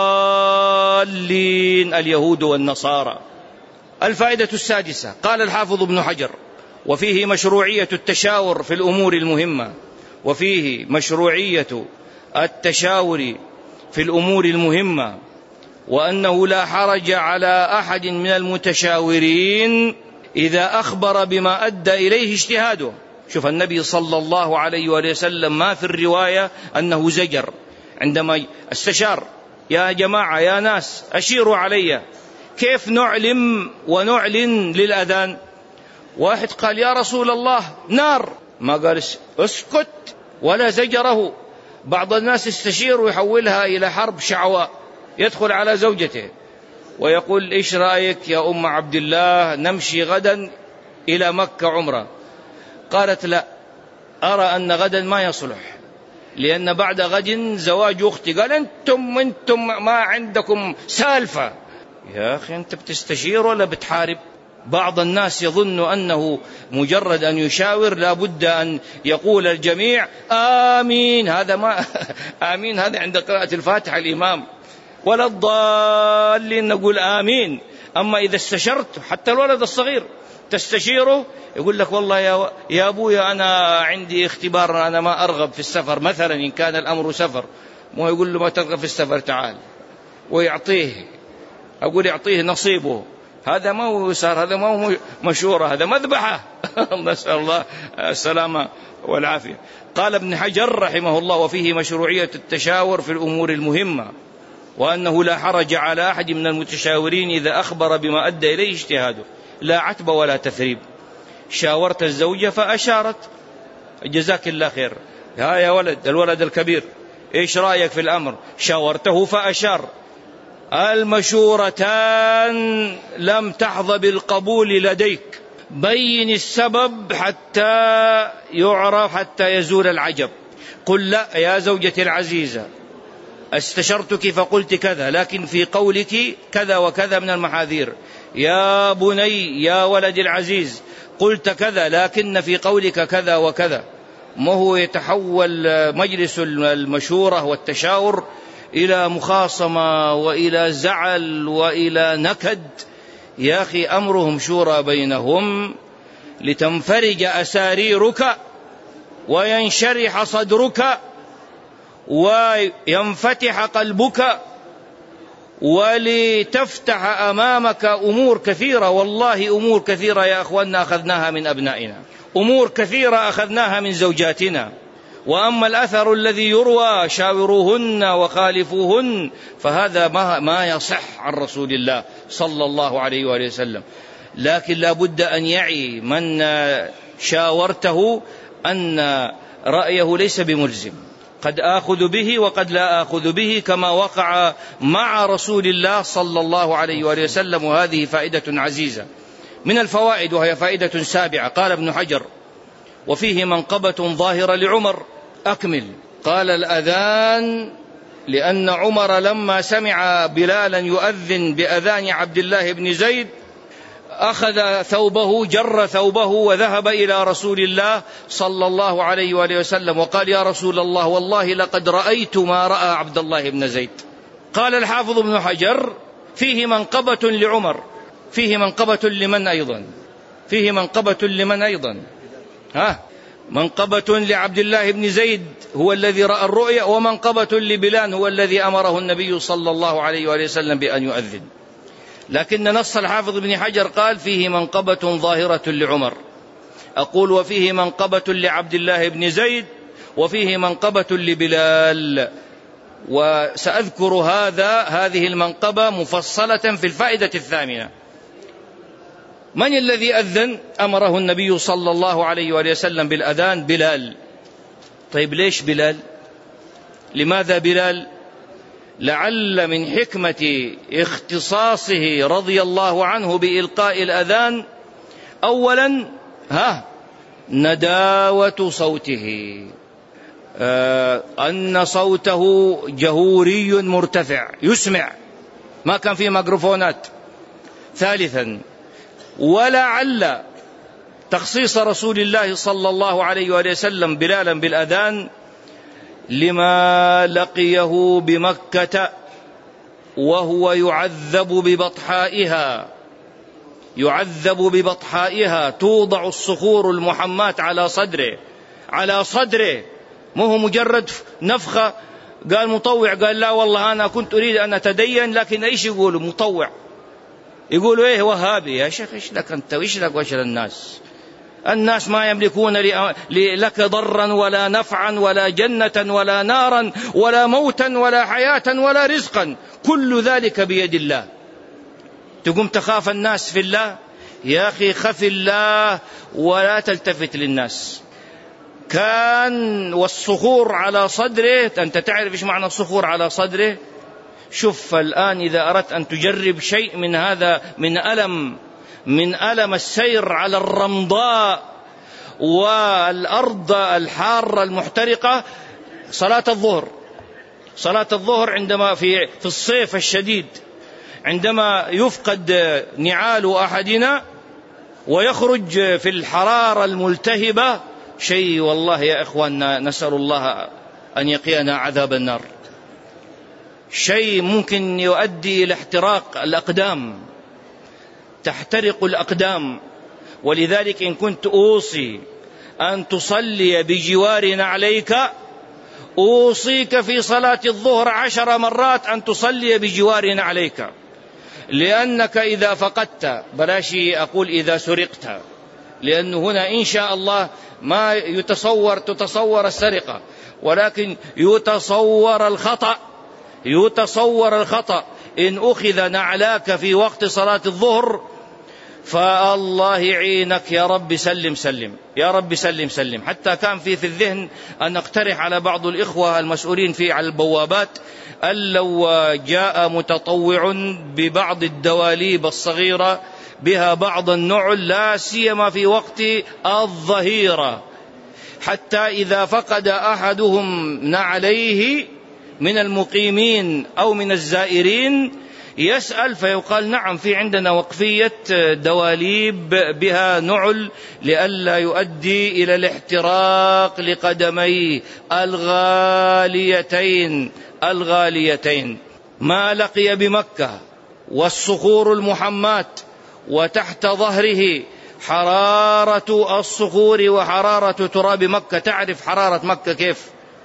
الضالين اليهود والنصارى. الفائدة السادسة قال الحافظ ابن حجر وفيه مشروعية التشاور في الأمور المهمة، وفيه مشروعية التشاور في الأمور المهمة، وأنه لا حرج على أحد من المتشاورين إذا أخبر بما أدى إليه اجتهاده. شوف النبي صلى الله عليه وسلم ما في الرواية أنه زجر عندما استشار، يا جماعة يا ناس أشيروا علي، كيف نعلم ونعلن للأذان؟ واحد قال يا رسول الله نار، ما قال اسكت ولا زجره. بعض الناس يستشير ويحولها إلى حرب شعواء، يدخل على زوجته ويقول إيش رأيك يا أم عبد الله نمشي غدا إلى مكة عمرة؟ قالت لا، أرى أن غدا ما يصلح لأن بعد غد زواج أختي. قال أنتم ما عندكم سالفة. يا أخي أنت بتستشير ولا بتحارب؟ بعض الناس يظن أنه مجرد أن يشاور لا بد أن يقول الجميع آمين. هذا ما آمين هذا عند قراءة الفاتحة الإمام، ولا الضالين نقول آمين. أما إذا استشرت حتى الولد الصغير تستشيره يقول لك والله يا أبويا أنا عندي اختبار، أنا ما أرغب في السفر مثلا إن كان الأمر سفر، مو يقول له ما ترغب في السفر تعال ويعطيه، أقول يعطيه نصيبه. هذا ما هو يسار، هذا ما هو مشورة، هذا مذبحة. نسأل الله السلامة والعافية. قال ابن حجر رحمه الله وفيه مشروعية التشاور في الأمور المهمة، وأنه لا حرج على أحد من المتشاورين إذا أخبر بما أدى إليه اجتهاده، لا عتب ولا تثريب. شاورت الزوجة فأشارت جزاك الله خير، ها يا ولد، الولد الكبير إيش رأيك في الأمر؟ شاورته فأشار. المشورتان لم تحظى بالقبول لديك، بين السبب حتى يعرف، حتى يزول العجب. قل لا يا زوجتي العزيزة، استشرتك فقلت كذا، لكن في قولك كذا وكذا من المحاذير. يا بني يا ولدي العزيز، قلت كذا لكن في قولك كذا وكذا. ما هو يتحول مجلس المشورة والتشاور إلى مخاصمة وإلى زعل وإلى نكد. يا أخي أمرهم شورى بينهم لتنفرج أساريرك وينشرح صدرك وينفتح قلبك ولتفتح أمامك أمور كثيرة. والله أمور كثيرة يا أخواننا أخذناها من أبنائنا، أمور كثيرة أخذناها من زوجاتنا. وأما الأثر الذي يروى شاوروهن وخالفوهن فهذا ما يصح عن رسول الله صلى الله عليه وآله وسلم. لكن لا بد أن يعي من شاورته أن رأيه ليس بملزم، قد آخذ به وقد لا آخذ به، كما وقع مع رسول الله صلى الله عليه وآله وسلم. وهذه فائدة عزيزة من الفوائد، وهي فائدة سابعة. قال ابن حجر: وفيه منقبة ظاهرة لعمر. أكمل. قال: الأذان، لأن عمر لما سمع بلالا يؤذن بأذان عبد الله بن زيد أخذ ثوبه، جر ثوبه وذهب إلى رسول الله صلى الله عليه وآله وسلم وقال: يا رسول الله، والله لقد رأيت ما رأى عبد الله بن زيد. قال الحافظ ابن حجر: فيه منقبة لعمر. فيه منقبة لمن أيضا؟ فيه منقبة لمن أيضا؟ منقبة لعبد الله بن زيد هو الذي رأى الرؤيا، ومنقبة لبلال هو الذي أمره النبي صلى الله عليه وآله وسلم بأن يؤذن. لكن نص الحافظ ابن حجر قال: فيه منقبة ظاهرة لعمر. أقول: وفيه منقبة لعبد الله بن زيد، وفيه منقبة لبلال. وسأذكر هذه المنقبة مفصلة في الفائدة الثامنة. من الذي أذن؟ أمره النبي صلى الله عليه وآله وسلم بالأذان بلال. طيب ليش بلال؟ لماذا بلال؟ لعل من حكمة اختصاصه رضي الله عنه بإلقاء الأذان أولا نداوة صوته، أن صوته جهوري مرتفع يسمع، ما كان فيه ميكروفونات. ثالثا، ولعل تخصيص رسول الله صلى الله عليه وآله وسلم بلالا بالأذان لما لقيه بمكة وهو يعذب ببطحائها، توضع الصخور المحماة على صدره، ما هو مجرد نفخة. قال مطوع، قال لا والله أنا كنت أريد أن أتدين، لكن إيش يقولوا؟ مطوع. يقولوا إيه؟ وهابي. يا شيخ إيش لك أنت وإيش لك وإيش الناس ما يملكون لك ضرا ولا نفعا ولا جنة ولا نارا ولا موتا ولا حياة ولا رزقا، كل ذلك بيد الله. تقوم تخاف الناس في الله؟ يا أخي خف الله ولا تلتفت للناس. كان والصخور على صدره، أنت تعرف إيش معنى الصخور على صدره؟ شوف الآن إذا أردت أن تجرب شيء من هذا، من ألم السير على الرمضاء والأرض الحارة المحترقة، صلاة الظهر عندما في الصيف الشديد، عندما يفقد نعال أحدنا ويخرج في الحرارة الملتهبة، شيء والله يا إخواننا نسأل الله أن يقينا عذاب النار. شيء ممكن يؤدي إلى احتراق الأقدام، تحترق الأقدام. ولذلك إن كنت أوصي أن تصلي بجوار نعليك، أوصيك في صلاة الظهر 10 مرات أن تصلي بجوار نعليك، لأنك إذا فقدت، بلاش أقول إذا سرقت، لأنه هنا إن شاء الله ما تتصور السرقة، ولكن يتصور الخطأ. إن أخذ نعلاك في وقت صلاة الظهر فالله يعينك يا رب سلم سلم، يا رب سلم سلم. حتى كان في الذهن أن نقترح على بعض الإخوة المسؤولين على البوابات أن لو جاء متطوع ببعض الدواليب الصغيرة بها بعض النعل، لا سيما في وقت الظهيرة، حتى إذا فقد أحدهم نعليه من المقيمين أو من الزائرين يسأل فيقال نعم في عندنا وقفية دواليب بها نعل لئلا يؤدي إلى الاحتراق لقدميه الغاليتين. ما لقي بمكة والصخور المحمات وتحت ظهره حرارة الصخور وحرارة تراب مكة. تعرف حرارة مكة كيف؟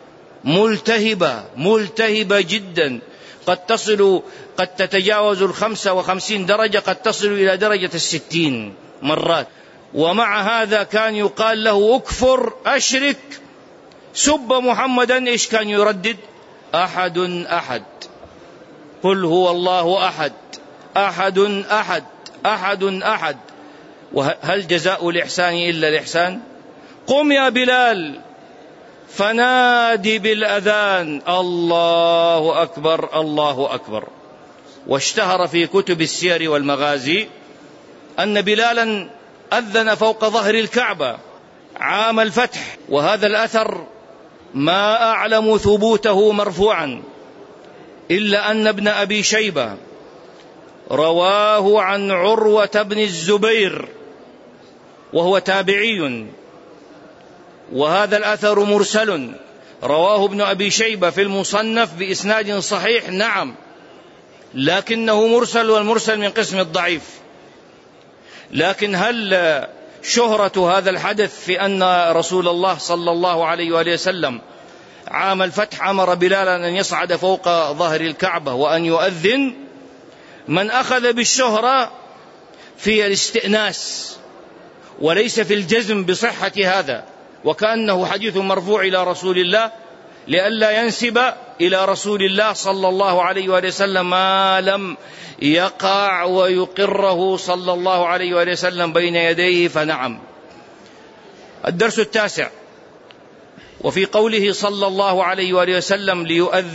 ملتهبة جدا، قد تتجاوز 55 درجة، قد تصل إلى درجة 60 مرات. ومع هذا كان يقال له اكفر أشرك سب محمدا، إيش كان يردد؟ أحد قل هو الله أحد أحد. وهل جزاء الإحسان إلا الإحسان؟ قم يا بلال فنادي بالأذان الله أكبر. واشتهر في كتب السير والمغازي أن بلالا أذن فوق ظهر الكعبة عام الفتح، وهذا الأثر ما أعلم ثبوته مرفوعا، إلا أن ابن أبي شيبة رواه عن عروة بن الزبير وهو تابعي، وهذا الأثر مرسل، رواه ابن أبي شيبة في المصنف بإسناد صحيح، نعم، لكنه مرسل، والمرسل من قسم الضعيف. لكن هل شهرة هذا الحدث في أن رسول الله صلى الله عليه وآله وسلم عام الفتح أمر بلالا أن يصعد فوق ظهر الكعبة وأن يؤذن؟ من أخذ بالشهرة في الاستئناس وليس في الجزم بصحة هذا، وكأنه حديث مرفوع إلى رسول الله لئلا ينسب إلى رسول الله صلى الله عليه وآله وسلم ما لم يقع ويقره صلى الله عليه وآله وسلم بين يديه، فنعم. الدرس 9، وفي قوله صلى الله عليه وآله وسلم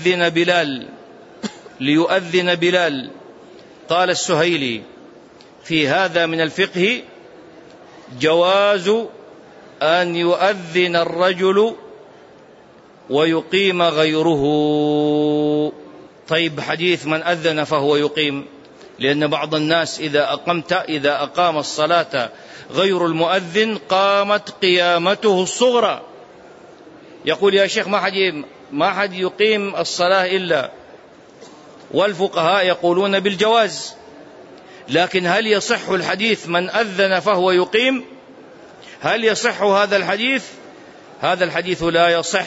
ليؤذن بلال، قال السهيلي في هذا من الفقه جواز أن يؤذن الرجل ويقيم غيره. طيب حديث من أذن فهو يقيم، لأن بعض الناس إذا أقام الصلاة غير المؤذن قامت قيامته الصغرى، يقول يا شيخ ما حد يقيم الصلاة إلا، والفقهاء يقولون بالجواز. لكن هل يصح الحديث من أذن فهو يقيم؟ هل يصح هذا الحديث؟ هذا الحديث لا يصح،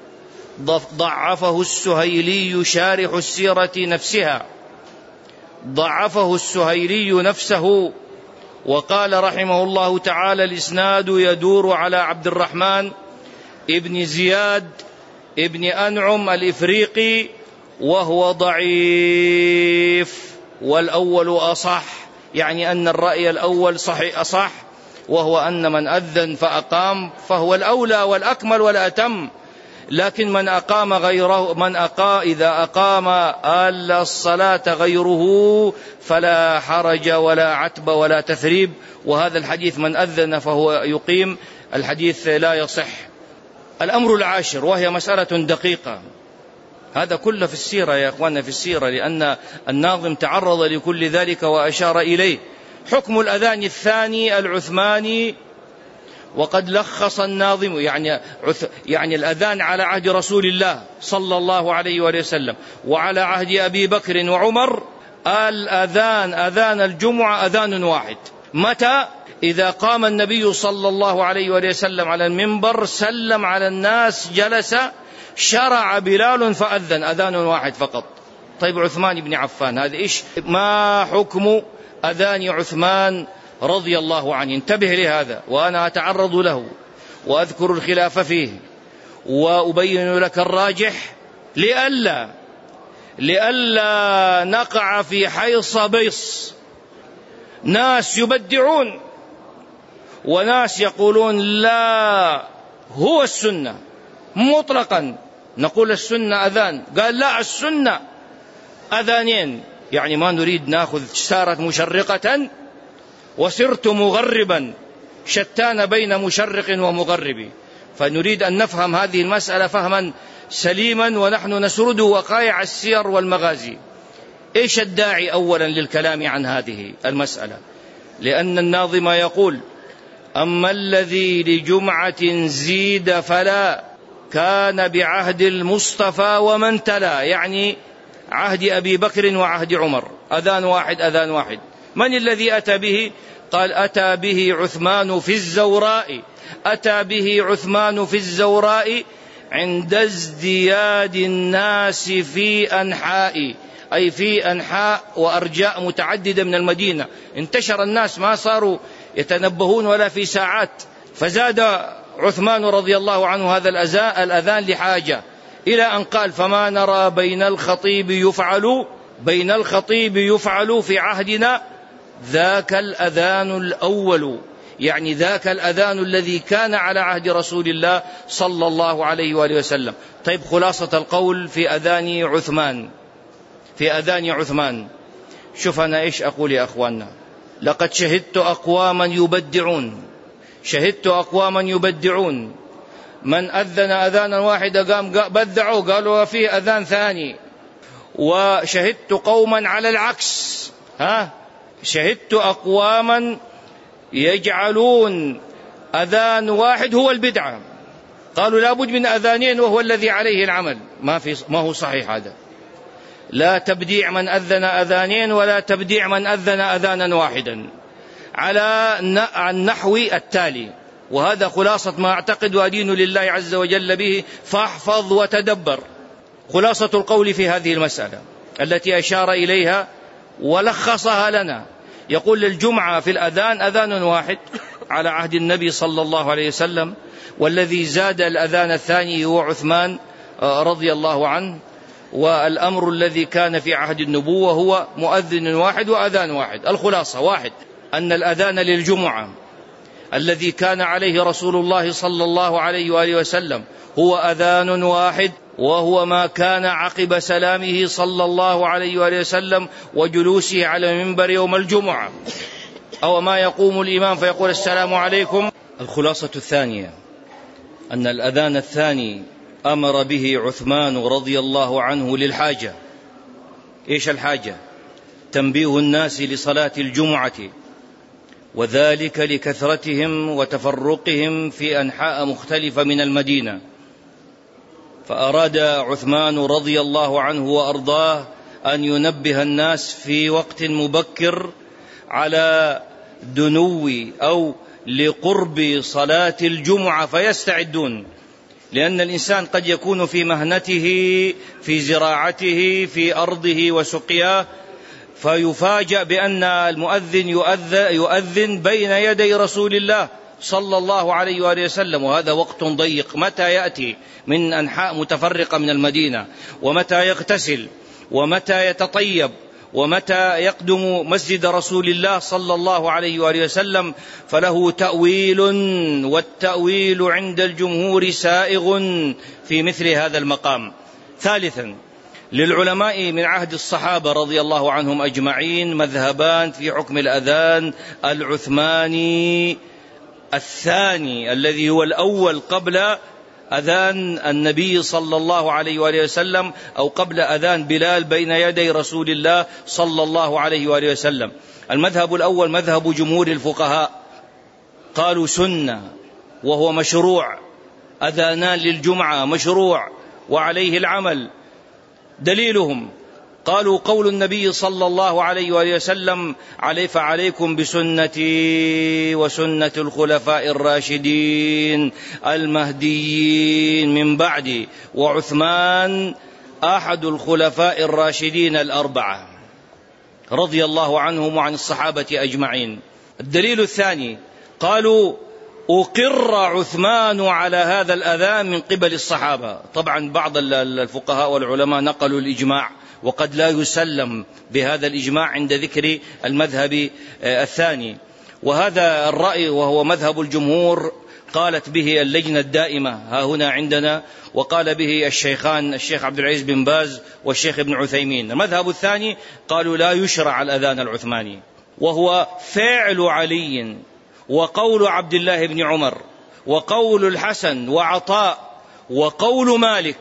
ضعفه السهيلي شارح السيرة نفسها، ضعفه السهيلي نفسه، وقال رحمه الله تعالى الإسناد يدور على عبد الرحمن ابن زياد ابن أنعم الإفريقي وهو ضعيف، والأول أصح، يعني أن الرأي الأول صحيح أصح، وهو أن من أذن فأقام فهو الأولى والأكمل والأتم. لكن إذا أقام الصلاة غيره فلا حرج ولا عتب ولا تثريب. وهذا الحديث من أذن فهو يقيم الحديث لا يصح. الأمر 10 وهي مسألة دقيقة، هذا كله في السيرة يا أخوانا، في السيرة، لأن الناظم تعرض لكل ذلك وأشار إليه. حكم الأذان الثاني العثماني، وقد لخص الناظم يعني الأذان على عهد رسول الله صلى الله عليه وسلم وعلى عهد أبي بكر وعمر، أذان الجمعة أذان واحد. متى؟ إذا قام النبي صلى الله عليه وسلم على المنبر سلم على الناس جلس شرع بلال فأذن، أذان واحد فقط. طيب عثمان بن عفان هذا إيش؟ ما حكم أذان عثمان رضي الله عنه؟ انتبه لهذا، وأنا أتعرض له وأذكر الخلاف فيه وأبين لك الراجح لئلا نقع في حيص بيص ناس يبدعون وناس يقولون لا هو السنة مطلقا. نقول السنة أذان، قال لا السنة أذانين، يعني ما نريد ناخذ سارة مشرقة وصرت مغربا، شتان بين مشرق ومغرب. فنريد أن نفهم هذه المسألة فهما سليما ونحن نسرد وقائع السير والمغازي. إيش الداعي أولا للكلام عن هذه المسألة؟ لأن الناظم يقول: أما الذي لجمعة زيد فلا كان بعهد المصطفى ومن تلا، يعني عهد أبي بكر وعهد عمر، أذان واحد أذان واحد. من الذي أتى به؟ قال: أتى به عثمان في الزوراء، أتى به عثمان في الزوراء عند ازدياد الناس في أنحاء، أي في أنحاء وأرجاء متعددة من المدينة. انتشر الناس ما صاروا يتنبهون ولا في ساعات، فزاد عثمان رضي الله عنه هذا الأذان لحاجة، إلى أن قال: فما نرى بين الخطيب يفعل في عهدنا ذاك الأذان الأول، يعني ذاك الأذان الذي كان على عهد رسول الله صلى الله عليه وآله وسلم. طيب، خلاصة القول في أذان عثمان، شوف أنا إيش أقول يا أخواننا: لقد شهدت أقواما يبدعون، من أذن أذانا واحدا قام بدعوا قالوا فيه أذان ثاني. وشهدت قوما على العكس، شهدت أقواما يجعلون أذان واحد هو البدعة، قالوا لابد من أذانين وهو الذي عليه العمل. ما هو صحيح هذا. لا تبديع من أذن أذانين ولا تبديع من أذن أذانا واحدا، على النحو التالي، وهذا خلاصة ما أعتقد وأدين لله عز وجل به، فاحفظ وتدبر. خلاصة القول في هذه المسألة التي أشار إليها ولخصها لنا، يقول: للجمعة في الأذان أذان واحد على عهد النبي صلى الله عليه وسلم، والذي زاد الأذان الثاني هو عثمان رضي الله عنه، والأمر الذي كان في عهد النبوة هو مؤذن واحد وأذان واحد. الخلاصة واحد، أن الأذان للجمعة الذي كان عليه رسول الله صلى الله عليه وآله وسلم هو أذان واحد، وهو ما كان عقب سلامه صلى الله عليه وآله وسلم وجلوسه على المنبر يوم الجمعة، أو ما يقوم الإمام فيقول: السلام عليكم. الخلاصة الثانية أن الأذان الثاني أمر به عثمان رضي الله عنه للحاجة. إيش الحاجة؟ تنبيه الناس لصلاة الجمعة، وذلك لكثرتهم وتفرقهم في أنحاء مختلفة من المدينة. فأراد عثمان رضي الله عنه وأرضاه أن ينبه الناس في وقت مبكر على دنو أو لقرب صلاة الجمعة فيستعدون، لأن الإنسان قد يكون في مهنته، في زراعته، في أرضه وسقياه، فيفاجأ بأن المؤذن يؤذن بين يدي رسول الله صلى الله عليه وآله وسلم، وهذا وقت ضيق. متى يأتي من أنحاء متفرقة من المدينة، ومتى يغتسل، ومتى يتطيب، ومتى يقدم مسجد رسول الله صلى الله عليه وآله وسلم؟ فله تأويل، والتأويل عند الجمهور سائغ في مثل هذا المقام. ثالثا، للعلماء من عهد الصحابة رضي الله عنهم أجمعين مذهبان في حكم الأذان العثماني الثاني، الذي هو الأول قبل أذان النبي صلى الله عليه وآله وسلم، أو قبل أذان بلال بين يدي رسول الله صلى الله عليه وآله وسلم. المذهب الأول مذهب جمهور الفقهاء، قالوا سنة وهو مشروع، أذانان للجمعة مشروع وعليه العمل. دليلهم قالوا قول النبي صلى الله عليه وآله وسلم: فعليكم بسنتي وسنة الخلفاء الراشدين المهديين من بعدي، وعثمان أحد الخلفاء الراشدين الأربعة رضي الله عنهم وعن الصحابة أجمعين. الدليل الثاني قالوا: أقر عثمان على هذا الأذان من قبل الصحابة. طبعا بعض الفقهاء والعلماء نقلوا الإجماع وقد لا يسلم بهذا الإجماع عند ذكر المذهب الثاني. وهذا الرأي وهو مذهب الجمهور قالت به اللجنة الدائمة ها هنا عندنا، وقال به الشيخان الشيخ عبد العزيز بن باز والشيخ ابن عثيمين. المذهب الثاني قالوا لا يشرع الأذان العثماني، وهو فعل علي وقول عبد الله بن عمر وقول الحسن وعطاء وقول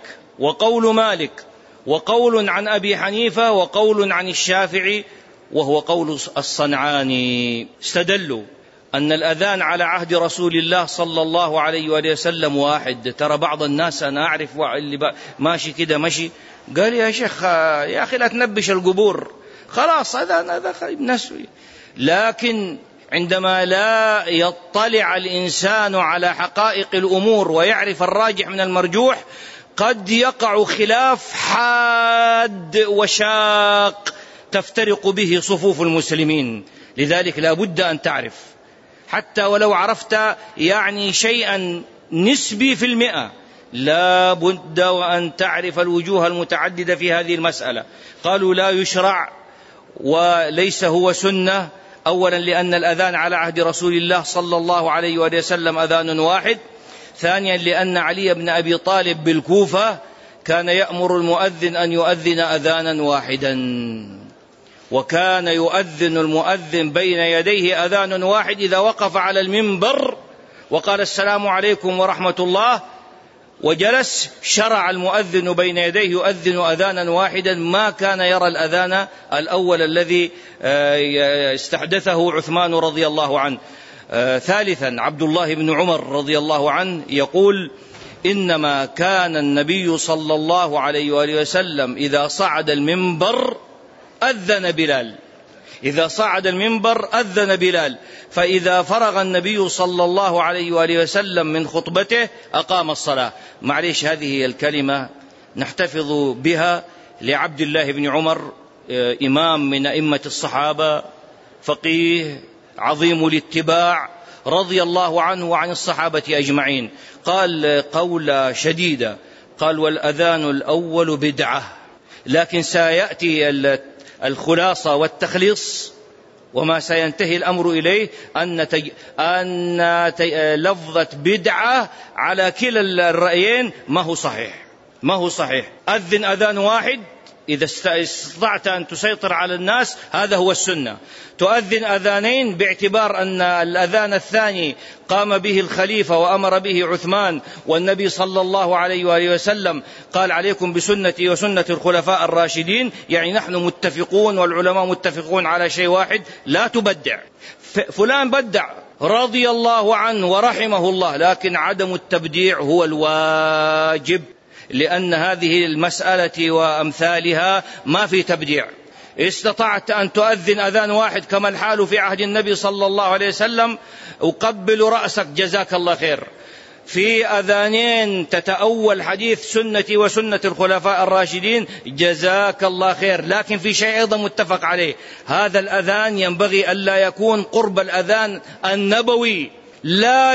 مالك وقول عن أبي حنيفة وقول عن الشافعي وهو قول الصنعاني. استدلوا أن الأذان على عهد رسول الله صلى الله عليه وآله وسلم واحد. ترى بعض الناس أنا أعرف اللي ماشي كده مشي قال يا شيخ يا أخي لا تنبش القبور، خلاص هذا نسوي. لكن عندما لا يطلع الإنسان على حقائق الأمور ويعرف الراجح من المرجوح قد يقع خلاف حاد وشاق تفترق به صفوف المسلمين. لذلك لا بد أن تعرف، حتى ولو عرفت يعني شيئا نسبي في 100، لا بد وأن تعرف الوجوه المتعددة في هذه المسألة. قالوا لا يشرع وليس هو سنة، أولا لأن الأذان على عهد رسول الله صلى الله عليه وسلم أذان واحد، ثانيا لأن علي بن أبي طالب بالكوفة كان يأمر المؤذن أن يؤذن أذانا واحدا، وكان يؤذن المؤذن بين يديه أذان واحد إذا وقف على المنبر وقال السلام عليكم ورحمة الله وجلس، شرع المؤذن بين يديه يؤذن أذانا واحدا، ما كان يرى الأذان الأول الذي استحدثه عثمان رضي الله عنه. ثالثا عبد الله بن عمر رضي الله عنه يقول إنما كان النبي صلى الله عليه وآله وسلم إذا صعد المنبر أذن بلال، إذا صعد المنبر أذن بلال، فإذا فرغ النبي صلى الله عليه وآله وسلم من خطبته أقام الصلاة. معليش هذه الكلمة نحتفظ بها لعبد الله بن عمر، إمام من أئمة الصحابة، فقيه عظيم الاتباع رضي الله عنه وعن الصحابة أجمعين. قال قولة شديدة، قال والأذان الأول بدعة، لكن سيأتي الخلاصة والتخليص وما سينتهي الأمر إليه أن لفظة بدعة على كلا الرأيين ما هو صحيح. أذن أذان واحد إذا استطعت أن تسيطر على الناس، هذا هو السنة. تؤذن أذانين باعتبار أن الأذان الثاني قام به الخليفة وأمر به عثمان، والنبي صلى الله عليه وآله وسلم قال عليكم بسنتي وسنة الخلفاء الراشدين، يعني نحن متفقون والعلماء متفقون على شيء واحد، لا تبدع. فلان بدع رضي الله عنه ورحمه الله، لكن عدم التبديع هو الواجب، لأن هذه المسألة وأمثالها ما في تبديع. استطعت أن تؤذن أذان واحد كما الحال في عهد النبي صلى الله عليه وسلم، أقبل رأسك جزاك الله خير. في أذانين تتأول حديث سنتي وسنة الخلفاء الراشدين، جزاك الله خير. لكن في شيء أيضا متفق عليه، هذا الأذان ينبغي ألا يكون قرب الأذان النبوي، لا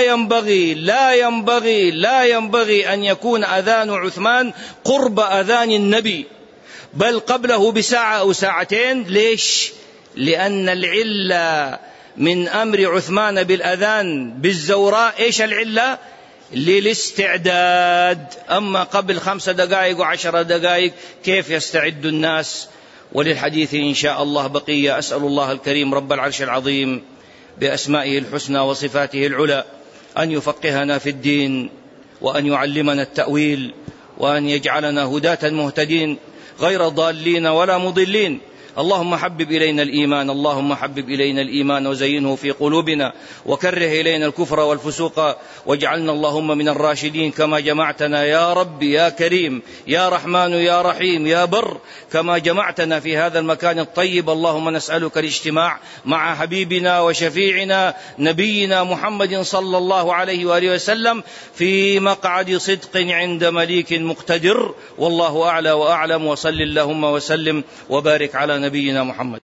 ينبغي أن يكون أذان عثمان قرب أذان النبي، بل قبله بساعة أو ساعتين. ليش؟ لأن العلة من أمر عثمان بالأذان بالزوراء، إيش العلة؟ للاستعداد. أما قبل 5 دقائق و10 دقائق كيف يستعد الناس؟ وللحديث إن شاء الله بقية. أسأل الله الكريم رب العرش العظيم بأسمائه الحسنى وصفاته العلى أن يفقهنا في الدين، وأن يعلمنا التأويل، وأن يجعلنا هداة مهتدين غير ضالين ولا مضلين. اللهم حبب إلينا الإيمان، اللهم حبب إلينا الإيمان وزينه في قلوبنا، وكره إلينا الكفر والفسوق، واجعلنا اللهم من الراشدين كما جمعتنا يا رب يا كريم يا رحمن يا رحيم يا بر، كما جمعتنا في هذا المكان الطيب. اللهم نسألك الاجتماع مع حبيبنا وشفيعنا نبينا محمد صلى الله عليه وآله وسلم في مقعد صدق عند مليك مقتدر، والله أعلى وأعلم. وصل اللهم وسلم وبارك على نبينا محمد.